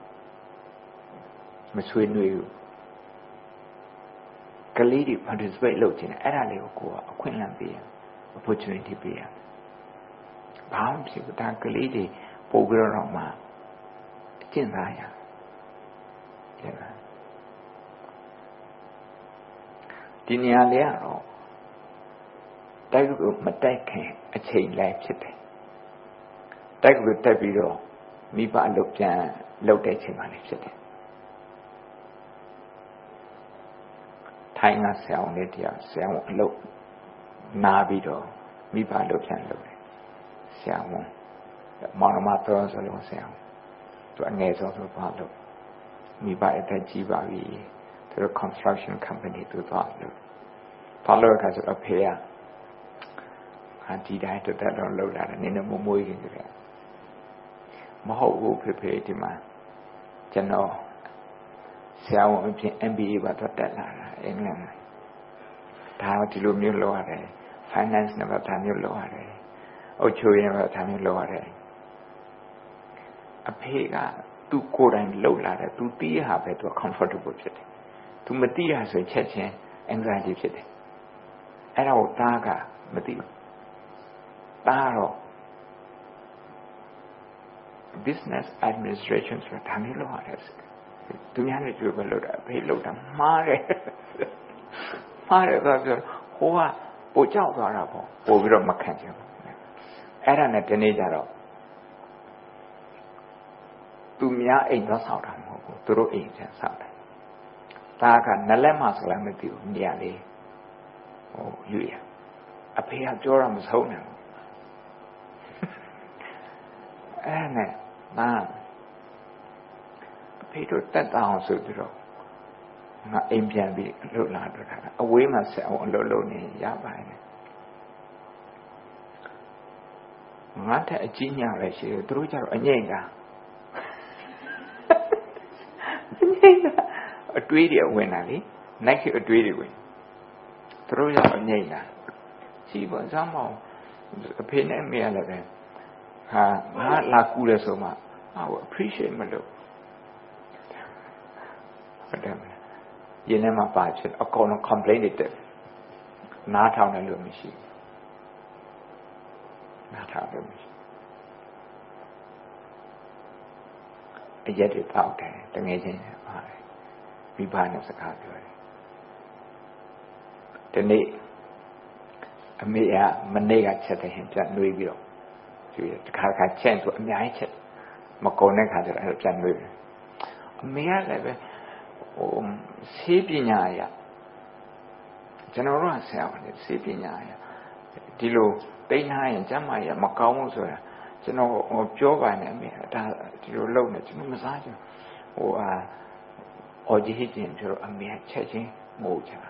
Speaker 1: မဆွေးနွေးဘူးကလေးတွေ participate လုပ်ခြင်းအဲ့ဒါလေးကိုကိုကအခွင့်အလမ်းပေးရ opportunity ပေးရဘာမှဖြစ်ဘူးဒါကလေးတွေပို့ပြီးတော့မှအကျင့်သားရတဲ့ဒီနေရာလေးကတော့တိုက်ကိုမတိုက်ခင်အချိန်လိုက်ဖြစ်တယ်တိုက်ကိုတက်ပြီးတော့မိဘအလုပ်ပြန်လုပ်တဲ့အချိန်မှလည်းဖြစ်တယ်ထိုင်းကဆရာဝန်လေးတရားဆရာဝန်အလုပ်နာပြီးတော့မိဘအလုပ်ပြန်လုပ်တယ်ဆရာဝန်မောင်နှမတော်ဆိုလို့ဆရာဝန်သူအငယ်ဆုံးဆိုသွားလို့မိဘအသက်ကြီးပါပြီသူတို့ construction company သူသွားလို့သွားလို့ခါဆိုအဖေကအဒီတိုင်းတက်တက်တော့လောက်လာတယ်နင်းနေမမွေးခင်ကြတယ်မဟုတ်ဘူးဖေဖေဒီမှာကျွန်တော်ဆရာဝန်အဖြစ် M B A ပါတော့တက်လာတာအင်္ဂလန်မှာဒါဒီလိုမျိုးလုပ်ရတယ် finance နဲ့ပါဒါမျိုးလုပ်ရတယ်အုပ်ချုပ်ရေးနဲ့ပါဒါမျိုးလုပ်ရတယ်အဖေကသူ့ကိုယ်တိုင်လှုပ်လာတယ်သူသိရပဲသူ comfortable ဖြစ်တယ်သူမသိရဆိုချက်ချင်း anxiety ဖြစ်တယ်အဲ့ဒါကိုတားကမသိဘူးတားတော့ business administration ဆိုတာဒါမျိုးလုပ်ရတယ်သူများနဲ့ကြိုးပဲလုပ်တာအဖေလုပ်တာမှားတယ်မှားတယ်ဆိုတော့ဟိုကပိုကြောက်သွားတာပေါ့ပို့ပြီးတော့မခံချင်ဘူးအဲ့ဒါနဲ့ဒီနေ့ကျတော့သူများအိမ်သွားဆောက်တာမဟုတ်ဘူးသူတို့အိမ်ပြန်ဆောက်တယ်ဒါကနလက်မှဆိုလည်းမသိဘူးနေရာလေးဟိုယူရအဖေကပြောတာမဆုံးနိုင်ဘူးအဲ့နဲ့နာအဖေတို့တက်တောင်ဆိုပြီးတော့ငါအိမ်ပြန်ပြီးလှုပ်လာတော့တာအဝေးမှာဆက်အောင်အလုပ်လုပ်နေရပါတယ်ငါတဲ့အကြီးညာပဲရှိတယ်သူတို့ကျတော့အငိမ့်ကအငိမ့်ကအတွေးတွေဝင်လာလေနိုင်ကအတွေးတွေဝင်သူတို့ကျတော့အငိမ့်တာရှိပါစမ်းမအောင်အဖေနဲ့အမေကလည်းပဲဟာငါလာကူတယ်ဆိုမှဟာကို appreciate မလုပ်ဟုတ်တယ်ရင်းနှီးမှာပါဖြစ်အကောင်လုံး complain တွေတက်နားထောင်တယ်လို့မရှိနားထောင်တယ်မရှိအရက်တွေတောက်တယ်တငယ်ချင်းပါတယ်မိဘနဲ့စကားပြောတယ်ဒီနေ့အမေကမနေ့ကချက်တဲ့ဟင်ပြန်နှွေးပြီးတော့ဒီတခါခါချက်ဆိုအများကြီးချက်မကုန်တဲ့ခါကျတော့အဲ့ပြန်နှွေးတယ်အမေကလည်းပဲဟိုဆေးပညာရကျွန်တော်တို့ကဆရာဝန်တွေဆေးပညာရဒီလိုတိတ်ထားရင်ကျမ်းမာရမကောင်းဘူးဆိုတာကျွန်တော်ဟိုပြောပါနဲ့အမေဒါဒီလိုလုပ်နေကျွန်တော်မစားချင်ဟိုအာအော်ကြီးဟစ်ချင်းပြောတော့အမေချက်ချင်းငိုချတာ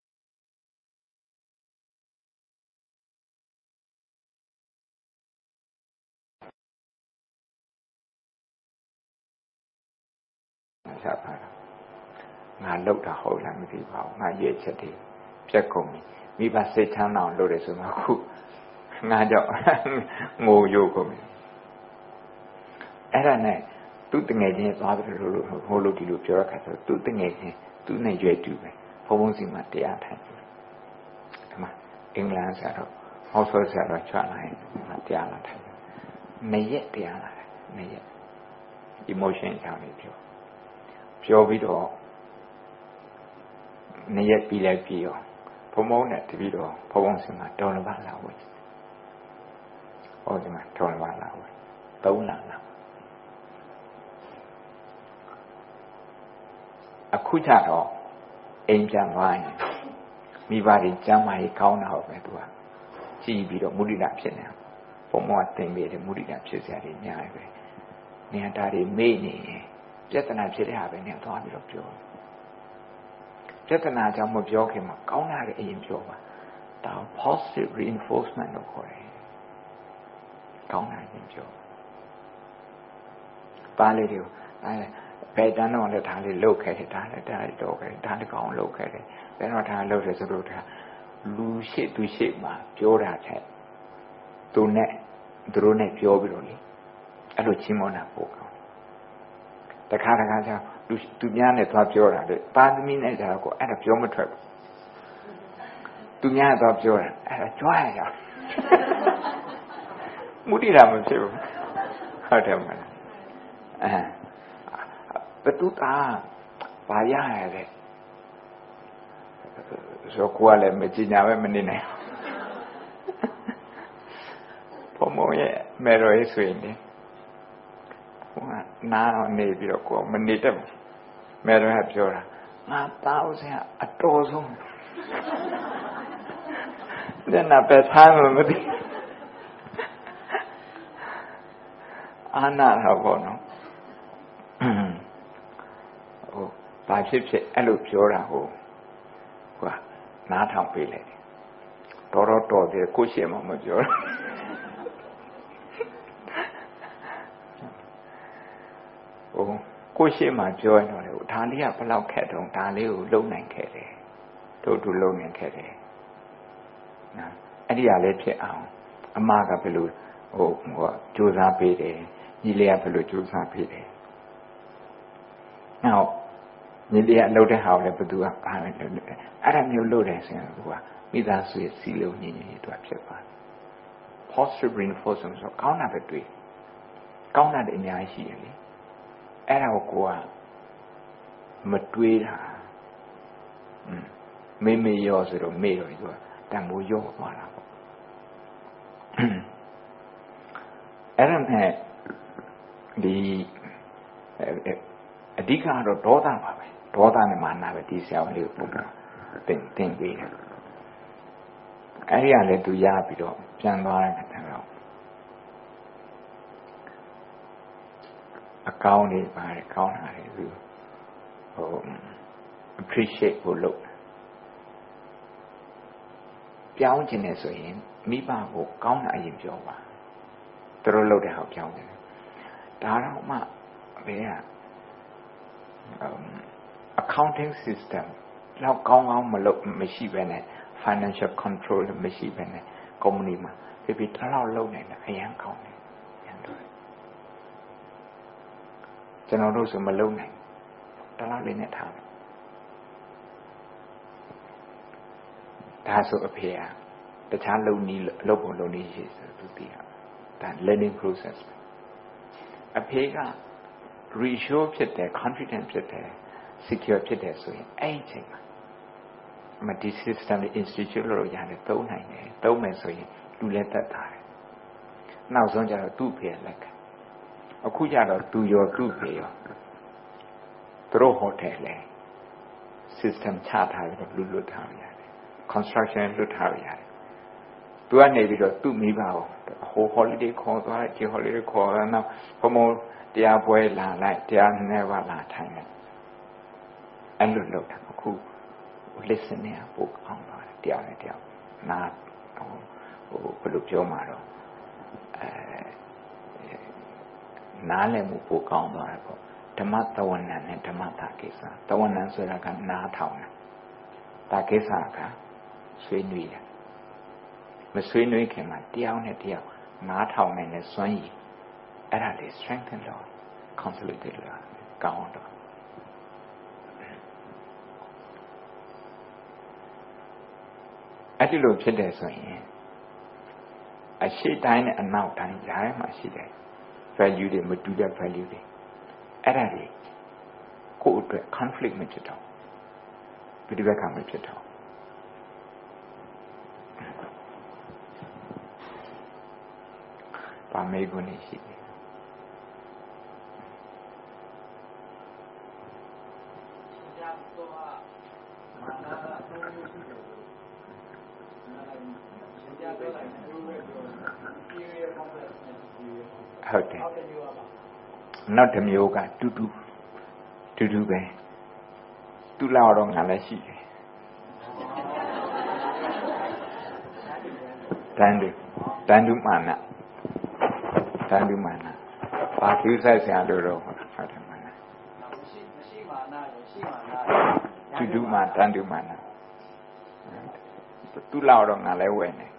Speaker 1: ဆက်ပါတော့ငါလောက်တာဟုတ်လားမသိပါဘူးငါရဲ့ချက်တွေပြက်ကုန်ပြီမိဘစိတ်ချမ်းသာအောင်လုပ်တယ်ဆိုမှအခုငါကြောင့်ငိုရိုးကုန်ပြီအဲ့ဒါနဲ့သူ့တငယ်ချင်းသွားပြီးလို့ဟိုလိုဒီလိုပြောရခါဆိုသူ့တငယ်ချင်းသူ့နဲ့ရွယ်တူပဲဘုံဘုံစီမှာတရားထိုင်တယ်ဒီမှာအင်္ဂလန်ဆရာတော်ဟောဆိုဆရာတော်ချွတ်လာရင်တရားလာထိုင်တယ်နေရက်တရားလာတယ်နေရက် emotion ကြောင့်ပြောပြောပြီးတော့နေရက်ပြီးလိုက်ပြီးရောဘုံဘုံနဲ့တပြီးတော့ဘုံဘုံစီမှာတော်လပါလာဝယ်ဟောဒီမှာတော်လပါလာဝယ်သုံးလလာအခုကျတော့အိမ်ပြန်သွားရင်မိဘတွေကျမ်းမာရေးကောင်းတာဟုတ်ပဲသူကကြည်ပြီးတော့မုဒိတာဖြစ်နေဘုံဘုံကတင်ပေးတယ်မုဒိတာဖြစ်စရာတွေအများကြီးပဲနေရာတွေမေ့နေရင်ပြဿနာဖြစ်တဲ့ဟာပဲနေသွားပြီးတော့ပြောပြဿနာကြောင့်မပြောခင်မှာကောင်းတာတွေအရင်ပြောပါဒါ positive reinforcement လို့ခေါ်တယ်ကောင်းတာအရင်ပြောပါလေတွေအဲဘယ်တန်းတော့လည်းဒါလေးလုတ်ခဲ့တယ်ဒါလည်းဒါလည်းတော့ခဲ့ဒါလည်းကောင်းလုတ်ခဲ့တယ်ဘယ်တော့ဒါလုတ်တယ်ဆိုတော့ဒါလူရှိသူရှိမှပြောတာချက်သူနဲ့သူတို့နဲ့ပြောပြီးတော့လေအဲ့လိုချင်းမွန်တာပို့ကောင်းတခါတခါကျလူသူများနဲ့သွားပြောတာလေပါသမီနဲ့ကြတော့ကိုအဲ့ဒါပြောမထွက်ဘူးသူများသွားပြောတာအဲ့ဒါကြွားရတာမုဒိတာမဖြစ်ဘူးဟုတ်တယ်မလားအဲဘသူသားဘာရရလဲဆိုကိုယ်ကလည်းမကြည်ညာပဲမနေနိုင်ဘုံဘုံရဲ့မေရိုရေးဆိုရင်ဟိုကနားတော့နေပြီးတော့ကိုယ်မနေတတ်ဘူးမေရိုကပြောတာငါသားဦးစင်အတော်ဆုံးတဲ့နာပဲထားမှမသိအာနာတော့ဘောနော်ဘာဖြစ်ဖြစ်အဲ့လိုပြောတာကိုဟိုကနားထောင်ပေးလိုက်တော်တော်တော်တယ်ကိုရှေ့မှာမပြောဟိုကိုရှေ့မှာပြောရင်တော့လေဒါလေးကဘယ်လောက်ခက်တုံးဒါလေးကိုလုံနိုင်ခဲ့တယ်တို့တို့လုံနိုင်ခဲ့တယ်နော်အဲ့ဒီဟာလေးဖြစ်အောင်အမကဘယ်လိုဟိုဟိုကြိုးစားပေးတယ်ညီလေးကဘယ်လိုကြိုးစားပေးတယ်နောက်ညီလေးကလှုပ်တဲ့ဟာကိုလည်းဘယ်သူကအားလည်းလှုပ်တယ်အဲ့ဒါမျိုးလှုပ်တယ်ဆိုရင်ဟိုကမိသားစုရဲ့စီလုံးညီညီတို့ဖြစ်သွားတယ် positive reinforcement ဆိုကောင်းတာပဲတွေ့ကောင်းတာတွေအများကြီးရှိတယ်လေအဲ့ဒါကိုကိုကမတွေးတာอืมမေ့မေ့ရောဆိုတော့မေ့တော့သူကတန်ဖိုးရောသွားတာပေါ့အဲ့ဒါနဲ့ဒီအဓိကတော့ဒေါသပါပဲဒေါသနဲ့မာနပဲဒီဆရာဝန်လေးကိုပုံတာတင်တင်ပေးတယ်အဲ့ဒီကလည်းသူရပြီးတော့ပြန်သွားတဲ့ခါကျတော့အကောင်းလေးပါတယ်ကောင်းတာလေသူဟို appreciate ကိုလုပ်ပြောင်းခြင်းနဲ့ဆိုရင်မိဘကိုကောင်းတာအရင်ပြောပါသူတို့လုပ်တဲ့ဟာပြောင်းတယ်ဒါတော့မှဘယ်က accounting system လောက်ကောင်းကောင်းမလုပ်မရှိပဲနဲ့ financial control မရှိပဲနဲ့ company မှာပြပြတလောက်လုပ်နေတာအရင်ကောင်းတယ်ရန်တော့ကျွန်တော်တို့ဆိုမလုပ်နိုင်တလောက်လေးနဲ့ထားတယ်ဒါဆိုအဖေကတခြားလုံနီးလုပ်ဖို့လုံနီးရှိဆိုသူသိတာဒါ learning process အဖေက reassure ဖြစ်တယ် confident ဖြစ်တယ် secure ဖြစ်တယ်ဆိုရင်အဲ့ဒီအချိန်မှာမဒီ system တွေ institute လို့ရတယ်သုံးနိုင်တယ်သုံးမယ်ဆိုရင်လူလည်းသက်သာတယ်နောက်ဆုံးကျတော့သူ့ဖေလက်ကအခုကျတော့သူရောသူ့ဖေရောသူတို့ဟိုတယ်လေ system ချထားပြီးတော့လူလွတ်ထားရတယ် construction လွတ်ထားရတယ်သူကနေပြီးတော့သူ့မိဘကိုဟို holiday ခေါ်သွားတယ်ဒီ holiday ခေါ်တော့နောက်ဘုံဘုံတရားပွဲလာလိုက်တရားနဲ့ပါလာထိုင်တယ်အဲ့လိုလုပ်တာအခု listening ပို့အောင်ပါတယ်တရားနဲ့တရားနာဟိုဘယ်လိုပြောမှာတော့အဲနားလည်မှုပို့ကောင်းသွားတယ်ပေါ့ဓမ္မသဝနံနဲ့ဓမ္မတာကိစ္စသဝနံဆိုတာကနားထောင်တာတာကိစ္စကဆွေးနွေးတယ်မဆွေးနွေးခင်မှာတရားနဲ့တရားနားထောင်နိုင်တဲ့စွမ်းရည်အဲ့ဒါလေး strengthen လို့ consolidate လို့ကောင်းတော့အဲ့ဒီလိုဖြစ်တယ်ဆိုရင်အရှိတိုင်းနဲ့အနောက်တိုင်းကြားထဲမှာရှိတယ် value တွေမတူတဲ့ value တွေအဲ့ဒါတွေကိုယ့်အတွက် conflict မဖြစ်တော့ပြိပက္ခမဖြစ်တော့ပါမေကုန်နေရှိတယ်ဟုတ်တယ်နောက်တစ်မျိုးကတူတူတူတူပဲတူလာတော့ငါလည်းရှိတယ်တန်တူတန်တူမာနတန်တူမာနဘာကျူးဆိုင်ဆရာတို့တော့ဟုတ်တယ်မာနမရှိမရှိမာနရှိမာနတူတူမာတန်တူမာနတူလာတော့ငါလည်းဝယ်နေ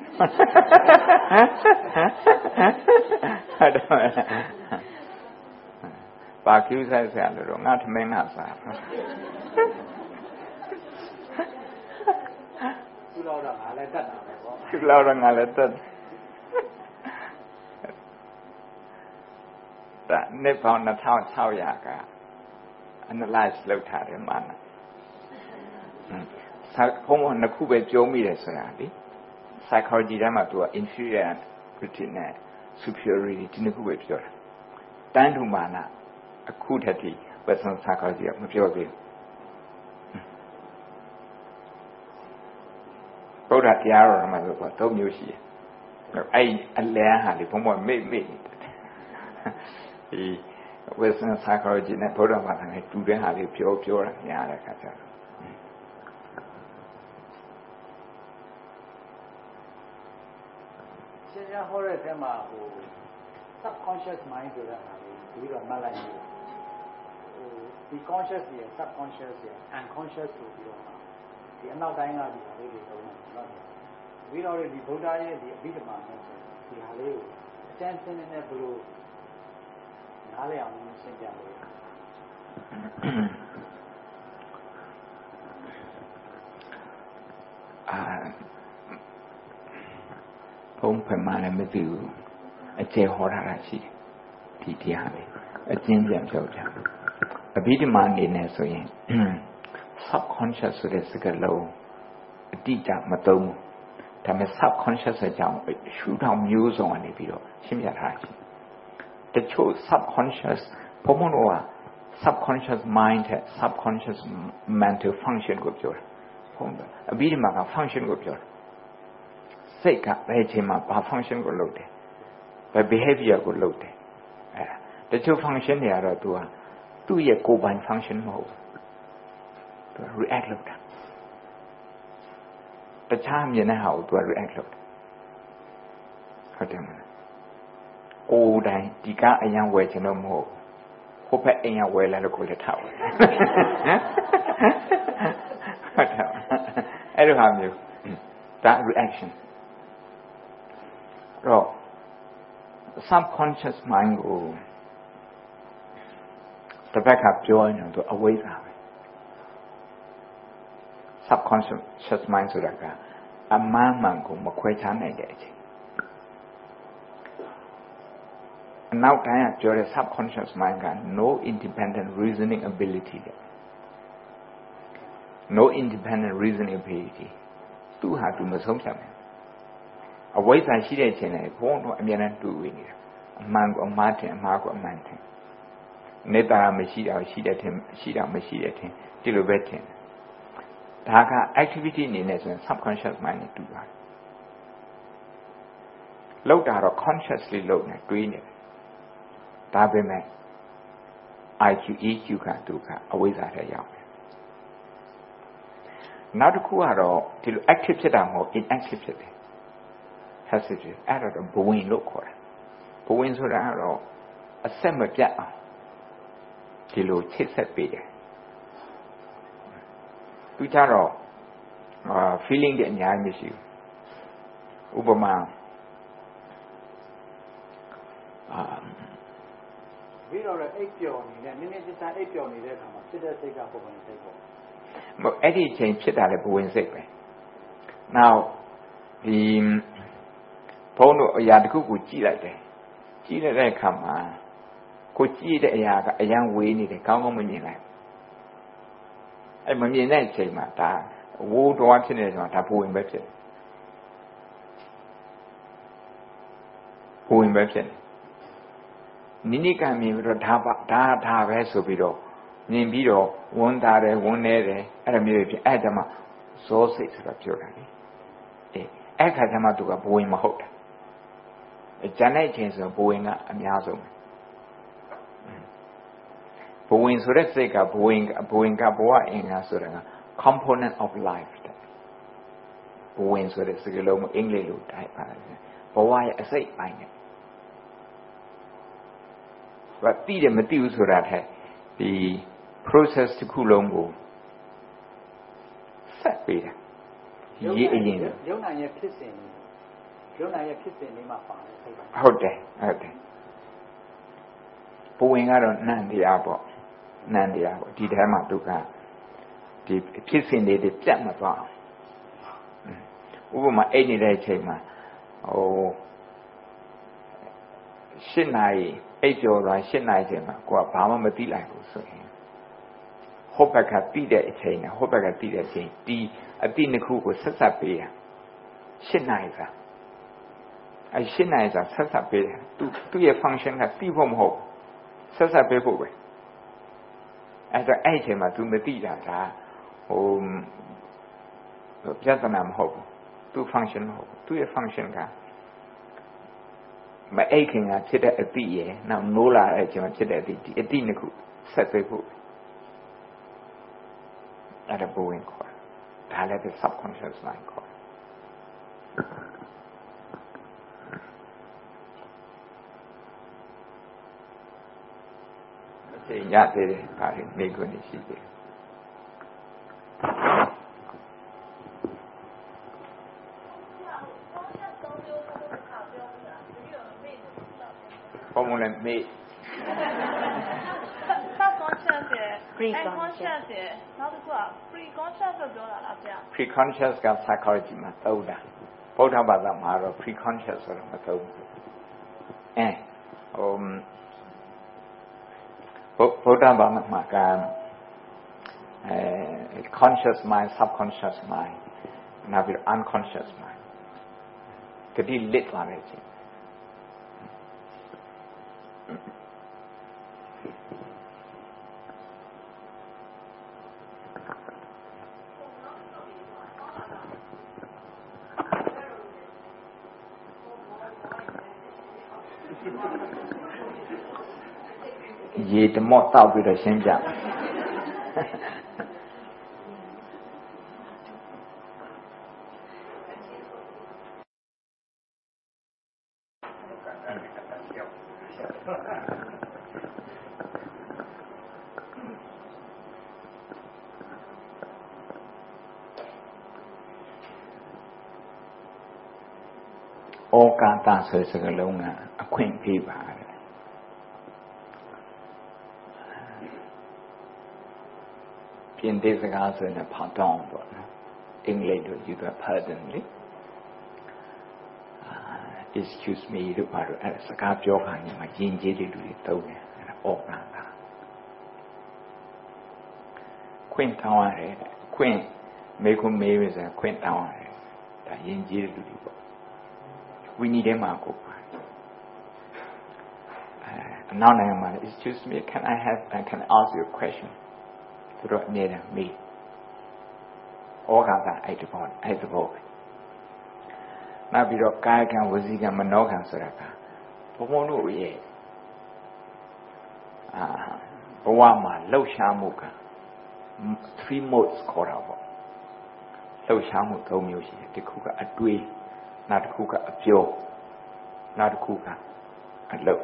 Speaker 1: ဟုတ်တယ်ဘာကျူးဆိုင်ဆရာတို့တော့ငါထမင်းငါစားတူလာတော့ငါလည်းတတ်တာပဲပေါ့တူလာတော့ငါလည်းတတ်ဒါနှစ်ပေါင်းနှစ်ထောင်ခြောက်ရာက analyze လုပ်ထားတယ်မှာနော်စာဘုံဘုံနှစ်ခုပဲပြောမိတယ်ဆိုတာလေ psychology ထဲမှာသူက inferiority နဲ့ superiority ဒီနှစ်ခုပဲပြောတာတန်းတူမာနအခုတည်းက personal psychology ကမပြောသေးဘူးဗုဒ္ဓတရားတော်မှာဆိုတော့သုံးမျိုးရှိတယ်အဲ့အလယ်ဟာလေဘုံဘုံမိတ်မိတ်ဒီဟ Western psychology နဲ့ဘုရားဘာသာနဲ့တူတဲ့ဟာလေးပြောပြောတာများတဲ့အခါကျတော့
Speaker 2: ရှင်းရှင်းဟောတဲ့ထဲမှာဟို subconscious mind ဆိုတာဟာလေးပြီးတော့မှတ်လိုက်ပြီဟိုဒီ conscious ရဲ့ subconscious ရဲ့ unconscious ဆိုပြီးတော့ဒီအနောက်တိုင်းကဒီဟာလေးတွေတော့နော်ပြီးတော့ဒီဗုဒ္ဓရဲ့ဒီအဘိဓမ္မာနဲ့ဆိုဒီဟာလေးကိုအကျဉ်းစင်းနဲ့ဘလို့နားလည်အောင်ရှင်းပြလို့
Speaker 1: အာဘုံဖမှလည်းမသိဘူးအကျေဟောထားတာရှိတယ်ဒီတရားလေးအကျဉ်းပြန်ပြောကြအဘိဓမ္မာအနေနဲ့ဆိုရင် subconscious ဆိုတဲ့စကားလုံးအတိအကျမသုံးဘူးဒါပေမဲ့ subconscious အကြောင်းရှုထောင့်မျိုးစုံကနေပြီးတော့ရှင်းပြထားတာရှိတချို့ subconscious ဘုံဘုံက subconscious mind နဲ့ subconscious mental function ကိုပြောတာဟုတ်တယ်အဘိဓမ္မာက function ကိုပြောတာစိတ်ကဘယ်အချိန်မှာဘာ function ကိုလုပ်တယ်ဘယ် behavior ကိုလုပ်တယ်အဲတချို့ function တွေကတော့သူကသူ့ရဲ့ကိုယ်ပိုင် function မဟုတ်ဘူးသူ react လုပ်တာတခြားမြင်တဲ့ဟာကိုသူက react လုပ်တယ်ဟုတ်တယ်မလားကိုယ်တိုင်ဒီကအရန်ဝယ်ချင်တော့မဟုတ်ဟိုဘက်အိမ်ကဝယ်လာလို့ကိုလည်းထားဝယ်ဟုတ်တယ်အဲ့လိုဟာမျိုးဒါ reaction တော့ subconscious mind ကိုတပတ်ကပြောရင်တော့အဝိဇ္ဇာပဲ subconscious mind ဆိုတာကအမှန်မှန်ကိုမခွဲခြားနိုင်တဲ့အချိန်အနောက်တိုင်းကပြောတဲ့ subconscious mind က no independent reasoning ability တဲ့ no independent reasoning ability သူဟာသူမဆုံးဖြတ်နိုင်အဝိဇ္ဇာရှိတဲ့အချိန်နဲ့ဘုန်းတော်အမြဲတမ်းတူနေတယ်အမှန်ကိုအမှားတင်အမှားကိုအမှန်တင်နေတာမရှိတာရှိတဲ့ထင်ရှိတာမရှိတဲ့ထင်ဒီလိုပဲထင်ဒါက activity အနေနဲ့ဆိုရင် subconscious mind နဲ့တူပါတယ်လောက်တာတော့ consciously လုပ်နေတွေးနေတယ်ဒါပေမဲ့ I Q E Q ကသူကအဝိဇ္ဇာထဲရောက်တယ်နောက်တစ်ခုကတော့ဒီလို active ဖြစ်တာမဟုတ် inactive ဖြစ်တယ် passive အဲ့ဒါတော့ဘဝင်လို့ခေါ်တယ်ဘဝင်ဆိုတာကတော့အဆက်မပြတ်အောင်ဒီလိုချိတ်ဆက်ပေးတယ်သူကြတော့အာ feeling တွေအများကြီးမရှိဘူးဥပမာအာ
Speaker 2: ပြီးတော့အိပ်ပျော်နေတဲ့နည်းနည်းစစ်စားအိပ်ပျော်နေတဲ့အခါမှာဖြစ်တဲ့စိတ်ကပုံမှန်စိတ်ပေါ့
Speaker 1: မဟုတ်အဲ့ဒီအချိန်ဖြစ်တာလေဘဝင်စိတ်ပဲနောက်ဒီဘုန်းတို့အရာတစ်ခုကိုကြည့်လိုက်တယ်ကြည့်လိုက်တဲ့အခါမှာကိုကြည့်တဲ့အရာကအရန်ဝေးနေတယ်ကောင်းကောင်းမမြင်လိုက်အဲ့မမြင်တဲ့အချိန်မှာဒါဝိုးတော်ဖြစ်နေတယ်ဆိုတာဒါဘဝင်ပဲဖြစ်တယ်ဘဝင်ပဲဖြစ်တယ်နိနိကမြင်ပြီးတော့ဒါပါဒါဒါပဲဆိုပြီးတော့မြင်ပြီးတော့ဝန်တာတယ်ဝန်နေတယ်အဲ့ဒါမျိုးဖြစ်အဲ့ဒါမှဇောစိတ်ဆိုတာပြောတာလေအေးအဲ့ခါကျမှသူကဘဝင်မဟုတ်တာကျန်တဲ့အချိန်ဆိုဘဝင်ကအများဆုံးဘဝင်ဆိုတဲ့စိတ်ကဘဝင်ဘဝင်ကဘဝအင်္ဂါဆိုတာက component of life ဘဝင်ဆိုတဲ့စကားလုံးကိုအင်္ဂလိပ်လိုတိုက်ပါတယ်ဘဝရဲ့အစိတ်ပိုင်းနဲ့ဘာတိတယ်မတိဘူးဆိုတာထက်ဒီ process တစ်ခုလုံးကိုဆက်ပေးတာရေးအရင်
Speaker 2: ရုံနာရဲ့ဖြစ်စဉ်ရုံနာရဲ့ဖြစ်စဉ်လေးမှာပါတယ်စိတ်ပိုင်း
Speaker 1: ဟုတ်တယ်ဟုတ်တယ်ဘဝင်ကတော့နန္တရားပေါ့နန္တရားပေါ့ဒီထဲမှာဒုက္ခဒီဖြစ်စဉ်တွေပြတ်မသွားအောင်ဥပမာအိတ်နေတဲ့အချိန်မှာဟိုရှစ်နာရီအိတ်ကျော်သွားရှစ်နာရီချိန်မှာကိုကဘာမှမသိလိုက်ဘူးဆိုရင်ဟိုဘက်ကတိတဲ့အချိန်နဲ့ဟိုဘက်ကတိတဲ့အချိန်ဒီအတိနှစ်ခုကိုဆက်ဆက်ပေးရရှစ်နာရီစာအဲရှစ်နာရီစာဆက်ဆက်ပေးတယ်သူသူ့ရဲ့ function ကတိဖို့မဟုတ်ဆက်ဆက်ပေးဖို့ပဲအဲ့တော့အဲ့ဒီအချိန်မှာ तू မသိတာကဟိုပြဿနာမဟုတ်ဘူးသူ function မဟုတ်ဘူးသူရဲ့ function က mà ai khi ngà chết ở tí vậy nào nô là ở chỗ chết ở tí ở tí này cũng sẽ tới phụ ở đây bố anh coi đó là cái subconscious mind coi thì nhát thế phải mấy cái này gì vậy我们来没。
Speaker 3: subconscious ရဲ့ unconscious ရဲ့နောက်တစ်ခုက pre-conscious လို့ပြောတာလားဗျာ
Speaker 1: pre-conscious က psychology မှာသုံးတာဗုဒ္ဓဘာသာမှာတော့ pre-conscious ဆိုတာမသုံးဘူးအဲဟိုဗုဒ္ဓဘာသာမှာကအဲ conscious mind subconscious mind နောက်ပြီး unconscious mind တတိလစ်သွားတယ်ချင်းရေတမော့တောက်ပြီးတော့ရှင်းပြဩကာသဆိုတဲ့စကားလုံးကအခွင့်ပေးပါတယ်ပြင်သစ်စကားဆိုရင် pardon ပေါ့နော်အင်္ဂလိပ်လိုယူတာ pardon လေ excuse me တို့ပါတော့အဲစကားပြောခါနေမှာယဉ်ကျေးတဲ့လူတွေသုံးတယ်အဲဩကာသခွင့်တောင်းရတယ်ခွင့်မေခွန်းမေးရစခွင့်တောင်းရတယ်ဒါယဉ်ကျေးတဲ့လူတွေပေါ့ဝိနည်းထဲမှာကိုပါအဲနောက်နိုင်ငံမှာ excuse me can I have I can ask you a question သူတို့အနေနဲ့မေးဩဃာတအဲ့ဒီပေါ့အဲ့ဒီပေါ့နောက်ပြီးတော့ကာယကံဝစီကံမနောကံဆိုတာကဘုံဘုံတို့ရဲ့အာဘဝမှာလှုပ်ရှားမှုက three modes ခေါ်တာပေါ့လှုပ်ရှားမှုသုံးမျိုးရှိတယ်တစ်ခုကအတွေးနောက်တစ်ခုကအပြောနောက်တစ်ခုကအလုပ်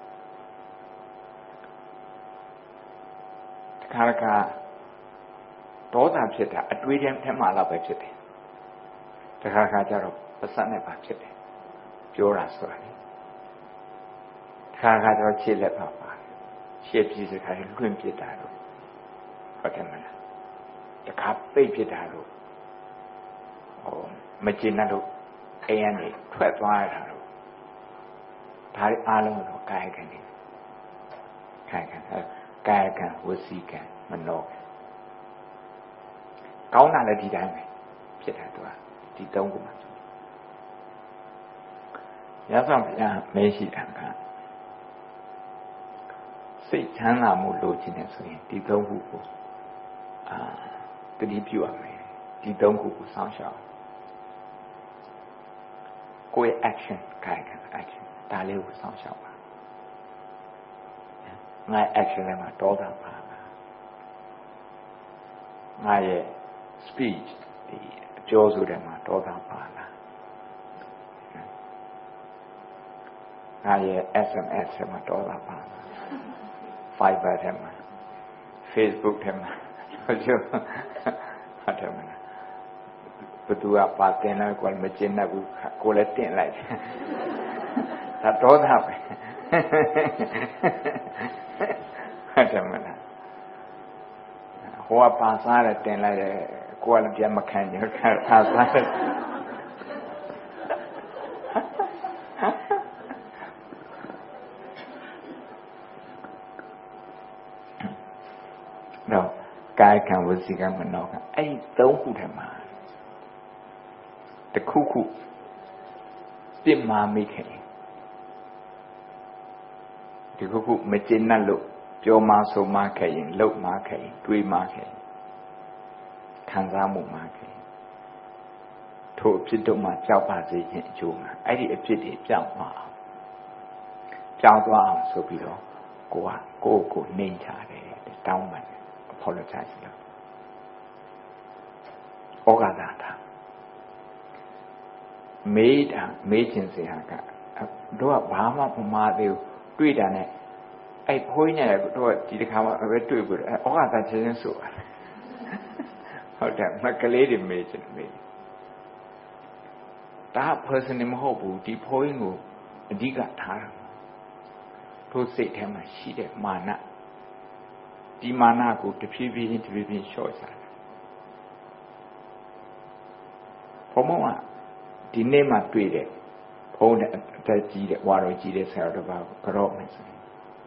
Speaker 1: တခါတခါဒေါသဖြစ်တာအတွေးထဲမှာလောက်ပဲဖြစ်တယ်တခါခါကျတော့ပစတ်နဲ့ပါဖြစ်တယ်ပြောတာဆိုတာလေတခါခါကျတော့ခြေလက်ပါပါရှေ့ပြီးစခါလွှင့်ပြစ်တာလို့ဟုတ်တယ်မလားတခါပိတ်ပြစ်တာလို့ဟိုမကျေနပ်လို့အိမ်ကနေထွက်သွားရတာလို့ဒါအားလုံးတော့ကာယကံတွေကာယကံကာယကံဝစီကံမနောကံကောင်းတာလည်းဒီတိုင်းပဲဖြစ်တာသူကဒီသုံးခုမှာရသော်ဗျာမဲရှိတာကစိတ်ချမ်းသာမှုလိုချင်တယ်ဆိုရင်ဒီသုံးခုကိုအာတတိပြုရမယ်ဒီသုံးခုကိုစောင့်ရှောက်ကိုယ့် action ကာယကံ action ဒါလေးကိုစောင့်ရှောက်ပါငါ action ထဲမှာဒေါသပါငါရဲ့ speech ဒီအပြောဆိုတဲ့မှာဒေါသပါလားငါရဲ့ S M S ထဲမှာဒေါသပါလား Fiverr ထဲမှာ Facebook ထဲမှာဟုတ်chứဟုတ်တယ်မလားဘသူကပါတင်လိုက်ကိုမကျင်တတ်ဘူးကိုလည်းတင်လိုက်ဒါဒေါသပဲဟုတ်တယ်မလားဟိုကပါစားတယ်တင်လိုက်တယ်ကိုကလည်းပြန်မခံချင်ခါစားတယ်တော့ကာယကံဝစီကံမနောကံအဲ့ဒီသုံးခုထဲမှာတစ်ခုခုပြစ်မှားမိခဲ့ဒီခုခုမကျေနပ်လို့ပြောမှဆိုမှခဲ့ရင်လှုပ်မှခဲ့ရင်တွေးမှခဲ့ရင်ခံစားမှုမှခဲ့ရင်ထို့အဖြစ်တို့မှကြောက်ပါစေခြင်းအကျိုးမှာအဲ့ဒီအဖြစ်တွေပြောက်မှာကြောက်သွားအောင်ဆိုပြီးတော့ကိုကကိုယ့်ကိုနှိမ်ချတယ်တောင်းပန်တယ် apologize လို့ဩဃာတာတာမေးတာမေးခြင်းစရာကတို့ကဘာမှမမှားသေးဘူးတွေ့တာနဲ့အဲ့ဖိုးနဲ့တို့ဒီတစ်ခါမှပဲတွေ့ပြီးတော့ဩဃာတာချင်းချင်းဆိုပါတယ်ဟုတ်တယ်မကလေးတွေမေးခြင်းမေးဒါ personal မဟုတ်ဘူးဒီဖိုးရင်ကိုအဓိကထားတာတို့စိတ်ထဲမှာရှိတဲ့မာနဒီမာနကိုတဖြည်းဖြည်းချင်းတဖြည်းဖြည်းလျှော့ချတယ်ဘုံမောကဒီနေ့မှတွေ့တဲ့ဘုံနဲ့အသက်ကြီးတဲ့ဝါတော်ကြီးတဲ့ဆရာတော်ဘာကိုကြော့မယ်ဆိုရင်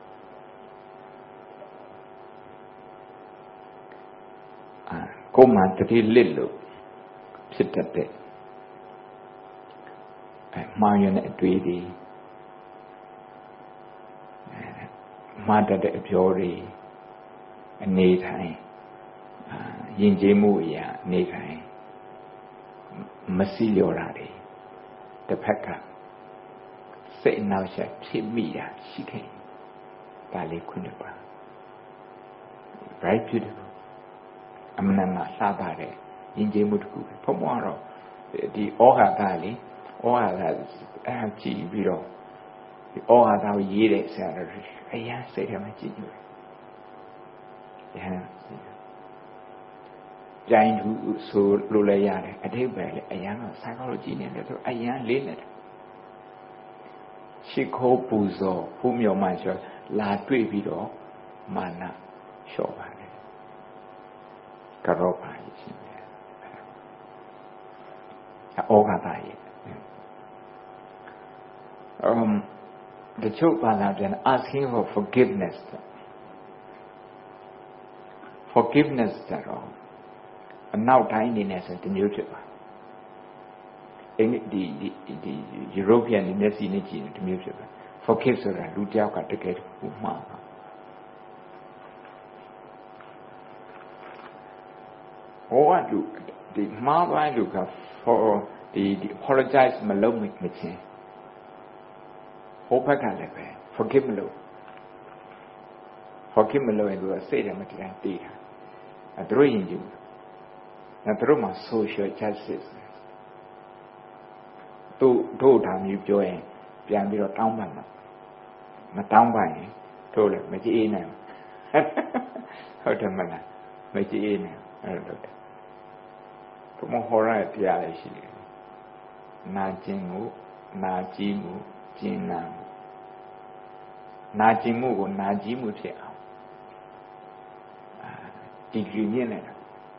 Speaker 1: အာကိုမှတတိလစ်လို့ဖြစ်တတ်တဲ့အဲမှားရတဲ့အတွေ့တွေမှားတတ်တဲ့အပြောတွေအနေထိုင်ယဉ်ကျေးမှုအရာအနေထိုင်မစီလျော်တာတွေတစ်ဖက်ကစိတ်နှောက်ယှက်ဖြစ်မိတာရှိခဲ့ဒါလေးခုနှစ်ပါ very beautiful အမှန်မှလှပတဲ့ယဉ်ကျေးမှုတစ်ခုပဲဘုံဘွားတော့ဒီဩဃာတလေးဩဃာတအဲကြည့်ပြီးတော့ဒီဩဃာတကိုရေးတဲ့ဆရာတော်အရင်စိတ်ထဲမှာကြည့်နေတယ်ယဟန်ကြိုင်သူဆိုလို့လည်းရတယ်အဓိပ္ပာယ်လည်းအရင်ကဆိုင်ကောလို့ကြည့်နေတယ်ဆိုအရင်လေးနေတယ်ရှိခိုးပူဇော်ဖူးမြော်မှဆိုလာတွေ့ပြီးတော့မာနလျှော့ပါတယ်ကြောပါရှင်ဗျာဩဃာတရဲ့ um the child father then asking for forgiveness forgiveness တော့အနောက်တိုင်းနေနဲ့ဆိုတမျိုးဖြစ်ပါအင်းဒီဒီဒီ European နေမျက်စိနဲ့ကြည့်နေတမျိုးဖြစ်ပါ forgive ဆိုတာလူတယောက်ကတကယ်ကိုမှားတာဟောကလူဒီမှားပိုင်းလူက for ဒီဒီ apologize မလုပ်မချင်းဟိုဘက်ကလည်းပဲ forgive မလုပ် forgive မလုပ်ရင်သူကစိတ်ထဲမှာတရားတည်တာအဲသူတို့ယဉ်ကျေးမှုအဲသူတို့မှာ social justice တို့တို့ဒါမျိုးပြောရင်ပြန်ပြီးတော့တောင်းပန်မှာမတောင်းပန်ရင်တို့လည်းမကြည့်နိုင်ဟုတ်တယ်မလားမကြည့်နိုင်အဲ့လိုတယ်ဘုမဟောရတဲ့တရားလေးရှိတယ်နာကျင်မှုနာကြည့်မှုကျင်နာမှုနာကျင်မှုကိုနာကြည့်မှုဖြစ်အောင်ဒီကြည့်မြင်နေတာ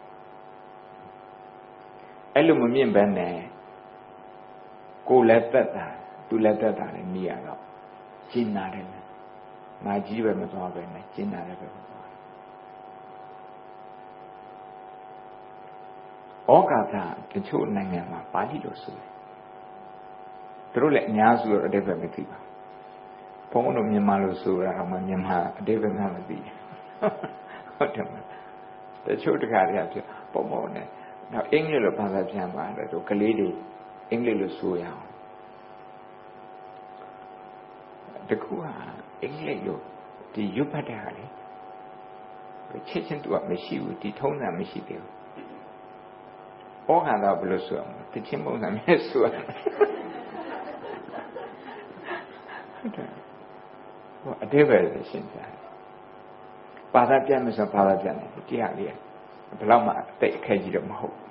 Speaker 1: အဲ့လိုမမြင်ဘဲနဲ့ကိုယ်လည်းတက်တာသူလည်းတက်တာလည်းနေရတော့ကျင်နာတယ်နာကြည့်ပဲမသွားပဲနဲ့ကျင်နာတယ်ပဲမသွားဩဃာတတချို့နိုင်ငံမှာပါဠိလိုဆိုတယ်သူတို့လည်းအများစုတော့အတိတ်ပဲမသိပါဘုန်းဘုန်းတို့မြန်မာလိုဆိုတာတော့မှမြန်မာအတိတ်ပဲမှမသိဟုတ်တယ်မတချို့တခါတည်းဖြစ်ပုံပုံနဲ့နောက်အင်္ဂလိပ်လိုဘာသာပြန်ပါတယ်သူကလေးတွေအင်္ဂလိပ်လိုဆိုရအောင်တကူကအင်္ဂလိပ်လိုဒီရွတ်ဖတ်တဲ့ဟာလေချက်ချင်းသူကမရှိဘူးဒီထုံးစံမရှိသေးဘူးဩဃာတဘယ်လိုဆိုအောင်တချင်းပုံစံမျိုးဆိုရဟိုအတိတ်ပဲရှင်းပြတယ်ဘာသာပြန်မဆိုဘာသာပြန်တယ်တရားလေးဘယ်တော့မှတိတ်အခက်ကြီးတော့မဟုတ်ဘူး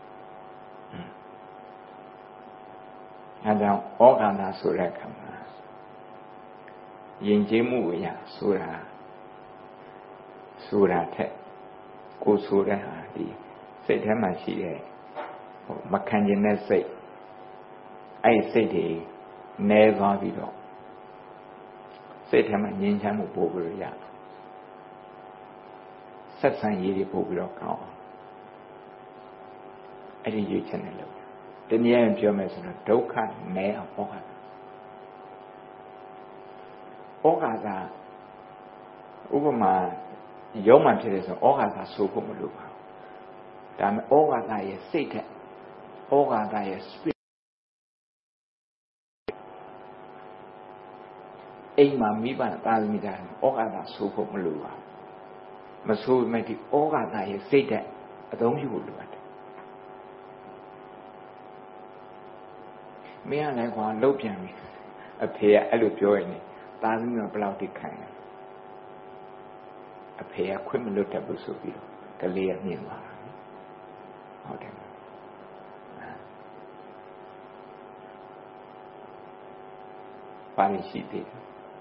Speaker 1: အဲကြောင့်ဩဃာတဆိုတဲ့အခါမှာယဉ်ကျေးမှုအရာဆိုတာဆိုတာထက်ကိုယ်ဆိုတဲ့ဟာဒီစိတ်ထဲမှာရှိတဲ့ဟိုမခံကျင်တဲ့စိတ်အဲ့စိတ်တွေနဲသွားပြီးတော့စိတ်ထဲမှာငြိမ်းချမ်းမှုပို့ပြီးတော့ရဆက်ဆံရေးတွေပို့ပြီးတော့ကောင်းအဲ့ဒီရွေးချယ်နေလို့တနည်းအားဖြင့်ပြောမယ်ဆိုတော့ဒုက္ခနဲအောင်ဩဃာတဩဃာတဥပမာယောမှဖြစ်တယ်ဆိုဩဃာတဆိုဖို့မလိုပါဘူးဒါပေမဲ့ဩဃာတရဲ့စိတ်ထက်ဩဃာတရဲ့ spirit အိမ်မှာမိဘသားသမီးတွေဩဃာတဆိုးဖို့မလိုပါမဆိုးမဲ့ဒီဩဃာတရဲ့စိတ်တဲ့အသုံးပြုဖို့လိုတယ်မင်းကလည်းကွာလှုပ်ပြန်ပြီအဖေကအဲ့လိုပြောရင်သားသမီးကဘယ်လောက်ထိခံလဲအဖေကခွင့်မလွတ်တတ်ဘူးဆိုပြီးတော့ကလေးကမြင်သွားတာဟုတ်တယ်ပါလိရှိသေးတယ်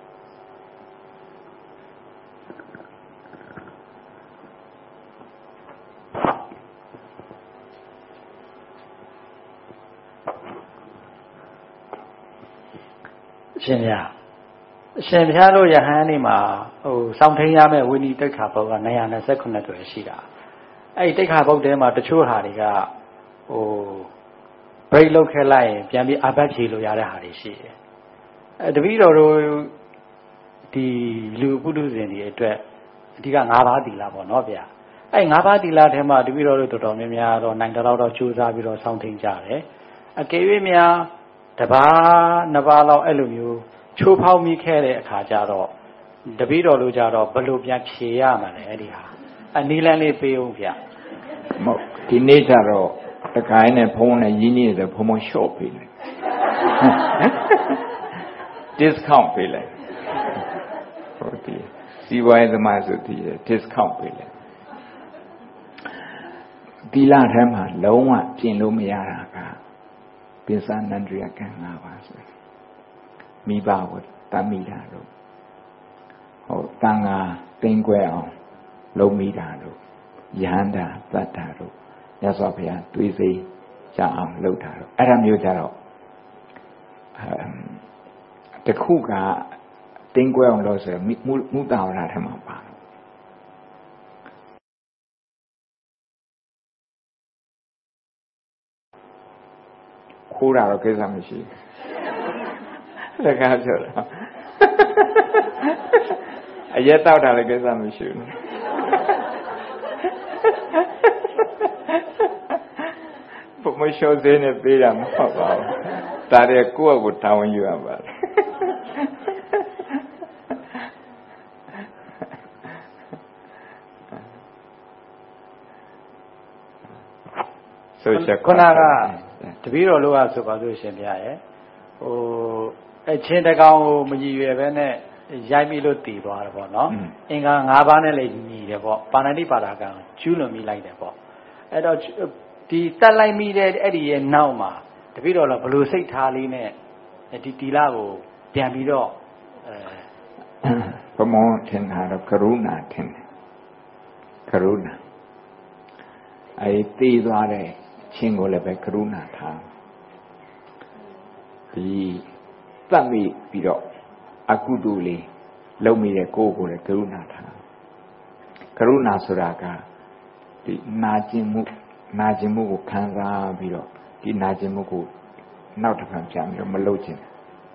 Speaker 2: ရှင်ဗျာရှင်ဗျာတို့ယဟန်နေမှာဟိုစောင့်ထိန်ရမယ့်ဝိနည်းတိတ်ခါဘုတ်ကနစ်ရာနှစ်ဆယ်ခုနှစ်တွဲရှိတာအဲ့ဒီတိတ်ခါဘုတ်ထဲမှာတချို့ဟာတွေကဟို break လုပ်ခဲ့လိုက်ရင်ပြန်ပြီးအဘတ်ဖြေလို့ရတဲ့ဟာတွေရှိတယ်အဲတပည့်တော်တို့ဒီလူပုထုဇဉ်တွေအတွက်အဓိက၅ပါးသီလပေါ့နော်ဗျာအဲ၅ပါးသီလထဲမှာတပည့်တော်တို့တော်တော်များများတော့နိုင်တော်တော့ကြိုးစားပြီးတော့စောင့်ထိန်ကြတယ်အကယ်၍များတပါးနှစ်ပါးလောက်အဲ့လိုမျိုးချိုးဖောက်မိခဲ့တဲ့အခါကျတော့တပည့်တော်တို့ကြတော့ဘယ်လိုပြန်ဖြေရမှာလဲအဲ့ဒီဟာအနည်းလန်းလေးပေးအောင်ဗျ
Speaker 1: မဟုတ်ဒီနေ့ကျတော့တကိုင်းနဲ့ဖုံးနဲ့ရင်းနှီးတယ်ဖုံးဖုံး short ပေးလိုက် discount ပေးလိုက်ဟုတ်ပြီစီးပွားရေးသမားဆိုပြီး discount ပေးလိုက်ဒီလထဲမှာလုံးဝပြင်လို့မရတာကပိဿနန္ဒရိယကံ၅ပါးဆိုမိဘကိုတမ်းမိတာတို့ဟုတ်တန်ဃာတင်းကွဲအောင်လုံးမိတာတို့ယဟန္တာသတ္တာတို့မြတ်စွာဘုရားတွေးစိကြအောင်လုပ်တာတော့အဲ့ဒါမျိုးကြတော့တခုကတင်းကွဲအောင်လို့ဆိုရမူမူတာဝရထဲမှာပါခိုးတာတော့ကိစ္စမရှိဘူးတကားပြောတာအရက်တောက်တာလည်းကိစ္စမရှိဘူးမလျှော်စေးနဲ့ပေးတာမဟုတ်ပါဘူးဒါတဲ့ကိုယ့်အကိုတာဝန်ယူရပါတယ်ဆိုချက်
Speaker 2: ခုနကတပည့်တော်လို့ဆိုပါလို့ရှင်ဗျာရဲ့ဟိုအချင်းတကောင်ကိုမကြည်ရွယ်ပဲနဲ့ရိုက်ပြီးလို့တည်သွားတယ်ပေါ့နော်အင်္ဂါ၅ပါးနဲ့လည်းညီတယ်ပေါ့ပါဏာတိပါဒကံကျူးလွန်ပြီးလိုက်တယ်ပေါ့အဲ့တော့ဒီတက်လိုက်မိတဲ့အဲ့ဒီရဲ့နောက်မှာတပည့်တော်လည်းဘလို့စိတ်ထားလေးနဲ့ဒီတီလာကိုပြန်ပြီးတော့
Speaker 1: အဲဘမောထင်တာတော့ကရုဏာထင်တယ်ကရုဏာအဲတည်သွားတဲ့ချင်းကိုလည်းပဲကရုဏာထားဒီတတ်မိပြီးတော့အကုသိုလ်လေးလုပ်မိတဲ့ကိုယ်ကိုလည်းကရုဏာထားကရုဏာဆိုတာကဒီနာကျင်မှုနာကျင်မှုကိုခံစားပြီးတော့ဒီနာကျင်မှုကိုနောက်တစ်ခါပြန်ပြီးတော့မလုပ်ချင်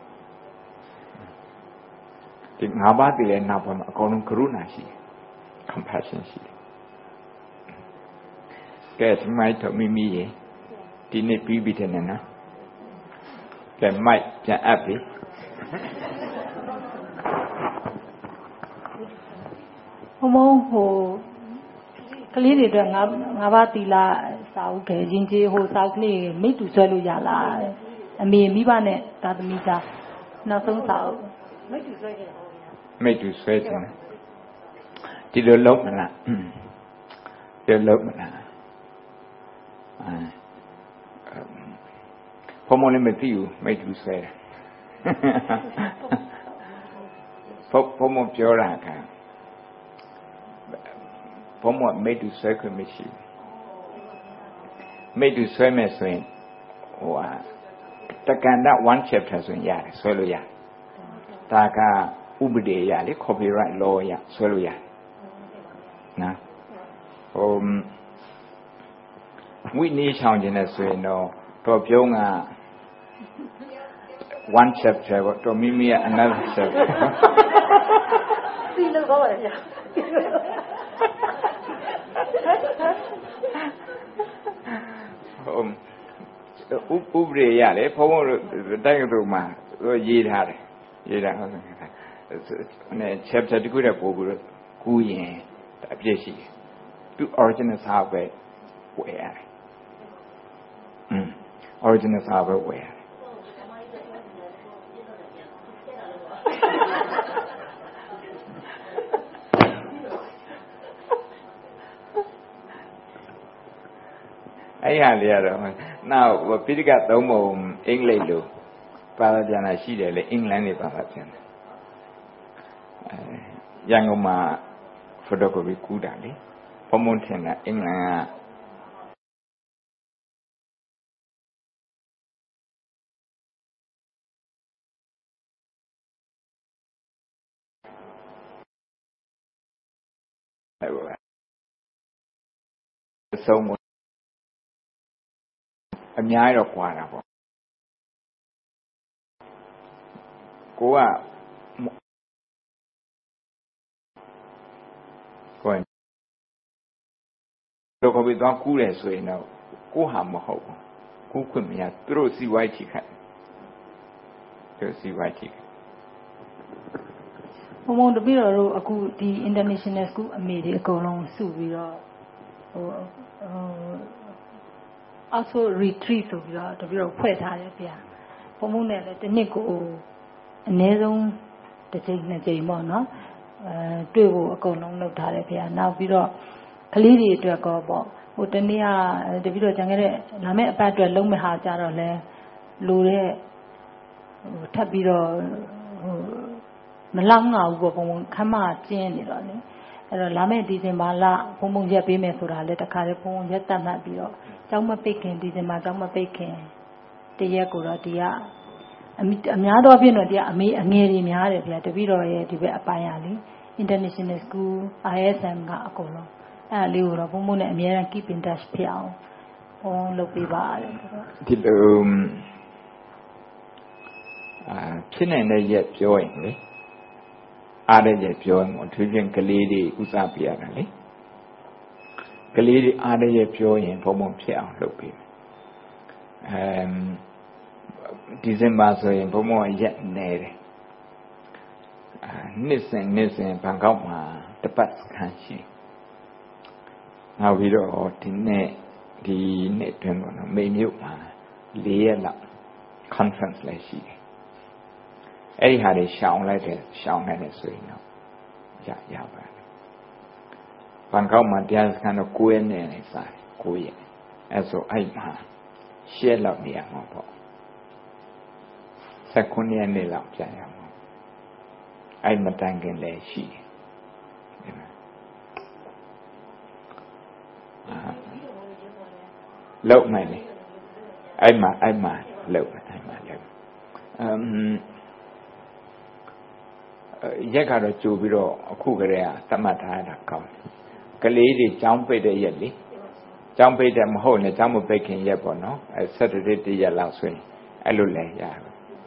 Speaker 1: ဒီငါးပါးတည်းလည်းနောက်ပိုင်းမှာအကုန်လုံးကရုဏာရှိတယ် compassion ရှိတယ်ကဲဒီမိုက်တော့မိမိရေဒီနေ့ပြီးပြီတဲ့နော်ကဲမိုက်ပြန်အပ်ပြီ
Speaker 4: ဘုံဘုံဟိုကလေးတွေအတွက်ငါငါးပါးသီလစာအုပ်ခဲ့ရင်ကြီးဟိုစာကလေးမိတ်တူဆွဲလို့ရလားအမေမိဘနဲ့သာသမီသားနောက်ဆုံးစာအုပ်မိတ်တူဆွဲခဲ့ဟောဗျာ
Speaker 1: မိတ်တူဆွဲခြင်းဒီလိုလုံးမလားဒီလိုလုံးမလားဘုံမလည်းမသိဘူးမိတ်တူဆွဲတယ်ဘုံဘုံမပြောတာကဘုံမမိတ်တူဆွဲခွင့်မရှိဘူးမိတ်တူဆွဲမဲ့ဆိုရင်ဟိုဟာတက္ကန္တ one chapter ဆိုရင်ရတယ်ဆွဲလို့ရတယ်ဒါကဥပဒေရလေ copyright law ရဆွဲလို့ရတယ်နော်ဟိုဝိနည်းချောင်းခြင်းနဲ့ဆိုရင်တော့တော်ပြုံးက one chapter ပေါ့တော်မိမိက another chapter
Speaker 4: စီလို့ကောပါဗျာ
Speaker 1: ဥပဒေရလေဘုံဘုံတို့တိုင်းတို့မှာရေးထားတယ်ရေးတာဟုတ်ကဲ့ chapter တခုတည်းပို့ပြီးတော့ကူးရင်အပြည့်ရှိတယ်သူ original စာပဲဝယ်ရတယ်อืม original စာပဲဝယ်ရတယ်အဲ့ရလေရတော့နောက်ပိဋကသုံးပုံအင်္ဂလိပ်လိုပါဠိပြန်တာရှိတယ်လေအင်္ဂလန်နေပါဠိပြန်တယ်အဲရန်ကုန်မှာ photocopy ကူးတာလေဘုံဘုံထင်တာအင်္ဂလန်ကဆုံးအများကြီးတော့ကွာတာပေါ့ကိုကကိုယ်တော့ကိုယ်တော့ကူးတယ်ဆိုရင်တော့ကိုဟာမဟုတ်ဘူးကူးခွင့်မရသူတို့စီဝိုက်ထိခိုက်သူစီဝိုက်ထိခိုက်
Speaker 4: ဘုံဘုံတပိတော်တို့အခုဒီ international school အမေတွေအကုန်လုံးစုပြီးတော့ဟိုalso retreat ဆိုပြီးတော့တပိတော်ဖွဲ့ထားတယ်ဗျာဘုံဘုံနဲ့လည်းတစ်နှစ်ကိုအနည်းဆုံးတစ်ချိန်နှစ်ချိန်ပေါ့နော်အဲတွေ့ဖို့အကုန်လုံးလုပ်ထားတယ်ဗျာနောက်ပြီးတော့ကလေးတွေအတွက်ကောပေါ့ဟိုတနေ့ကတပိတော်ကြံခဲ့တဲ့လာမယ့်အပတ်အတွက်လုံးမဟာကြတော့လဲလိုတဲ့ဟိုထပ်ပြီးတော့ဟိုမလောက်ငါဘူးပေါ့ဘုံဘုံခမ်းမကျင်းနေတော့လေအဲ့တော့လာမယ့်ဒီဇင်ဘာလဘုံဘုံရက်ပေးမယ်ဆိုတာလေတခါလေဘုံဘုံရက်တတ်မှတ်ပြီးတော့ကျောင်းမပိတ်ခင်ဒီဇင်ဘာကျောင်းမပိတ်ခင်တရက်ကိုတော့ဒီကအများသောဖြင့်တော့ဒီကအမေအငယ်တွေများတယ်ဗျာတပိတော်ရဲ့ဒီဘက်အပိုင်းရလေ international school I S M ကအကုန်လုံးအဲ့ဒါလေးကိုတော့ဘုံဘုံနဲ့အများအား keep in touch ဖြစ်အောင်ဘုံလုပ်ပေးပါတယ်
Speaker 1: ဒီလိုအာဖြစ်နေတဲ့ရက်ပြောရင်လေအားတဲ့ရက်ပြောရင်သူချင်းကလေးတွေဥစားပြရတာလေကလေးတွေအားတဲ့ရက်ပြောရင်ဘုံဘုံဖြစ်အောင်လုပ်ပေးမယ်အမ်ဒီဇင်ဘာဆိုရင်ဘုံဘုံရက်နေတယ်အာနှစ်စဉ်နှစ်စဉ်ဘန်ကောက်မှာတပတ်ခန်းရှိနောက်ပြီးတော့ဒီနေ့ဒီနေ့တွင်တော့မေမြို့မှာ၄ရက်လောက် conference လည်းရှိတယ်အဲ့ဒီဟာတွေရှောင်လိုက်တယ်ရှောင်နိုင်တယ်ဆိုရင်တော့ရရပါတယ်ဘန်ကောက်မှာတရားစခန်းတော့၉ရက်နဲ့နေစားတယ်၉ရက်အဲ့ဆိုအဲ့မှာရှက်လောက်နေရမှာပေါ့၁၉ရက်နေ့လောက်ပြန်ရမှာအဲ့မတိုင်ခင်လည်းရှိတယ်လောက်မယ်လေအဲ့မှာအဲ့မှာလောက်မယ်အဲ့မှာလောက်အမ်ရက်ကတော့ကြိုပြီးတော့အခုကလေးကသတ်မှတ်ထားတာကောင်းတယ်ကလေးတွေကျောင်းပိတ်တဲ့ရက်လေကျောင်းပိတ်တယ်မဟုတ်နဲ့ကျောင်းမပိတ်ခင်ရက်ပေါ့နော်အဲစက်တရက်တရက်လောက်ဆိုရင်အဲ့လိုလဲရတယ်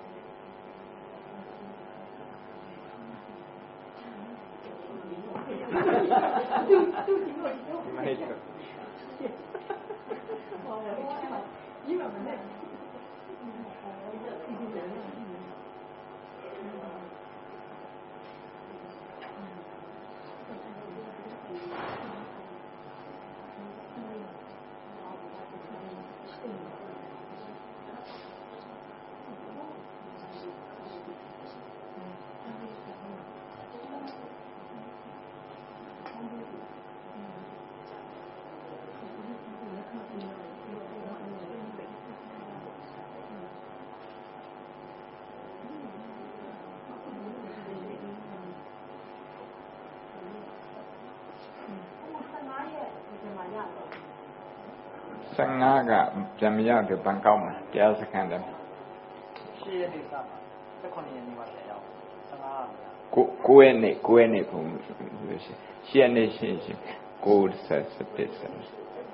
Speaker 1: ဆယ်ငါးကပြန်မရောက်တယ်ဘန်ကောက်မှာတရားစခန်းတယ်
Speaker 2: ရှစ်ရက်နေ့စပါ၁၉ရက်နေ့မှာပြန်ရောက်ဆယ်ငါး
Speaker 1: ကိုကိုရက်နေ့ကိုရက်နေ့ပုံလို့ရှင်းရှင်းရက်နေ့ရှင်းရှင်းကိုဆက်ဆက်ဆက်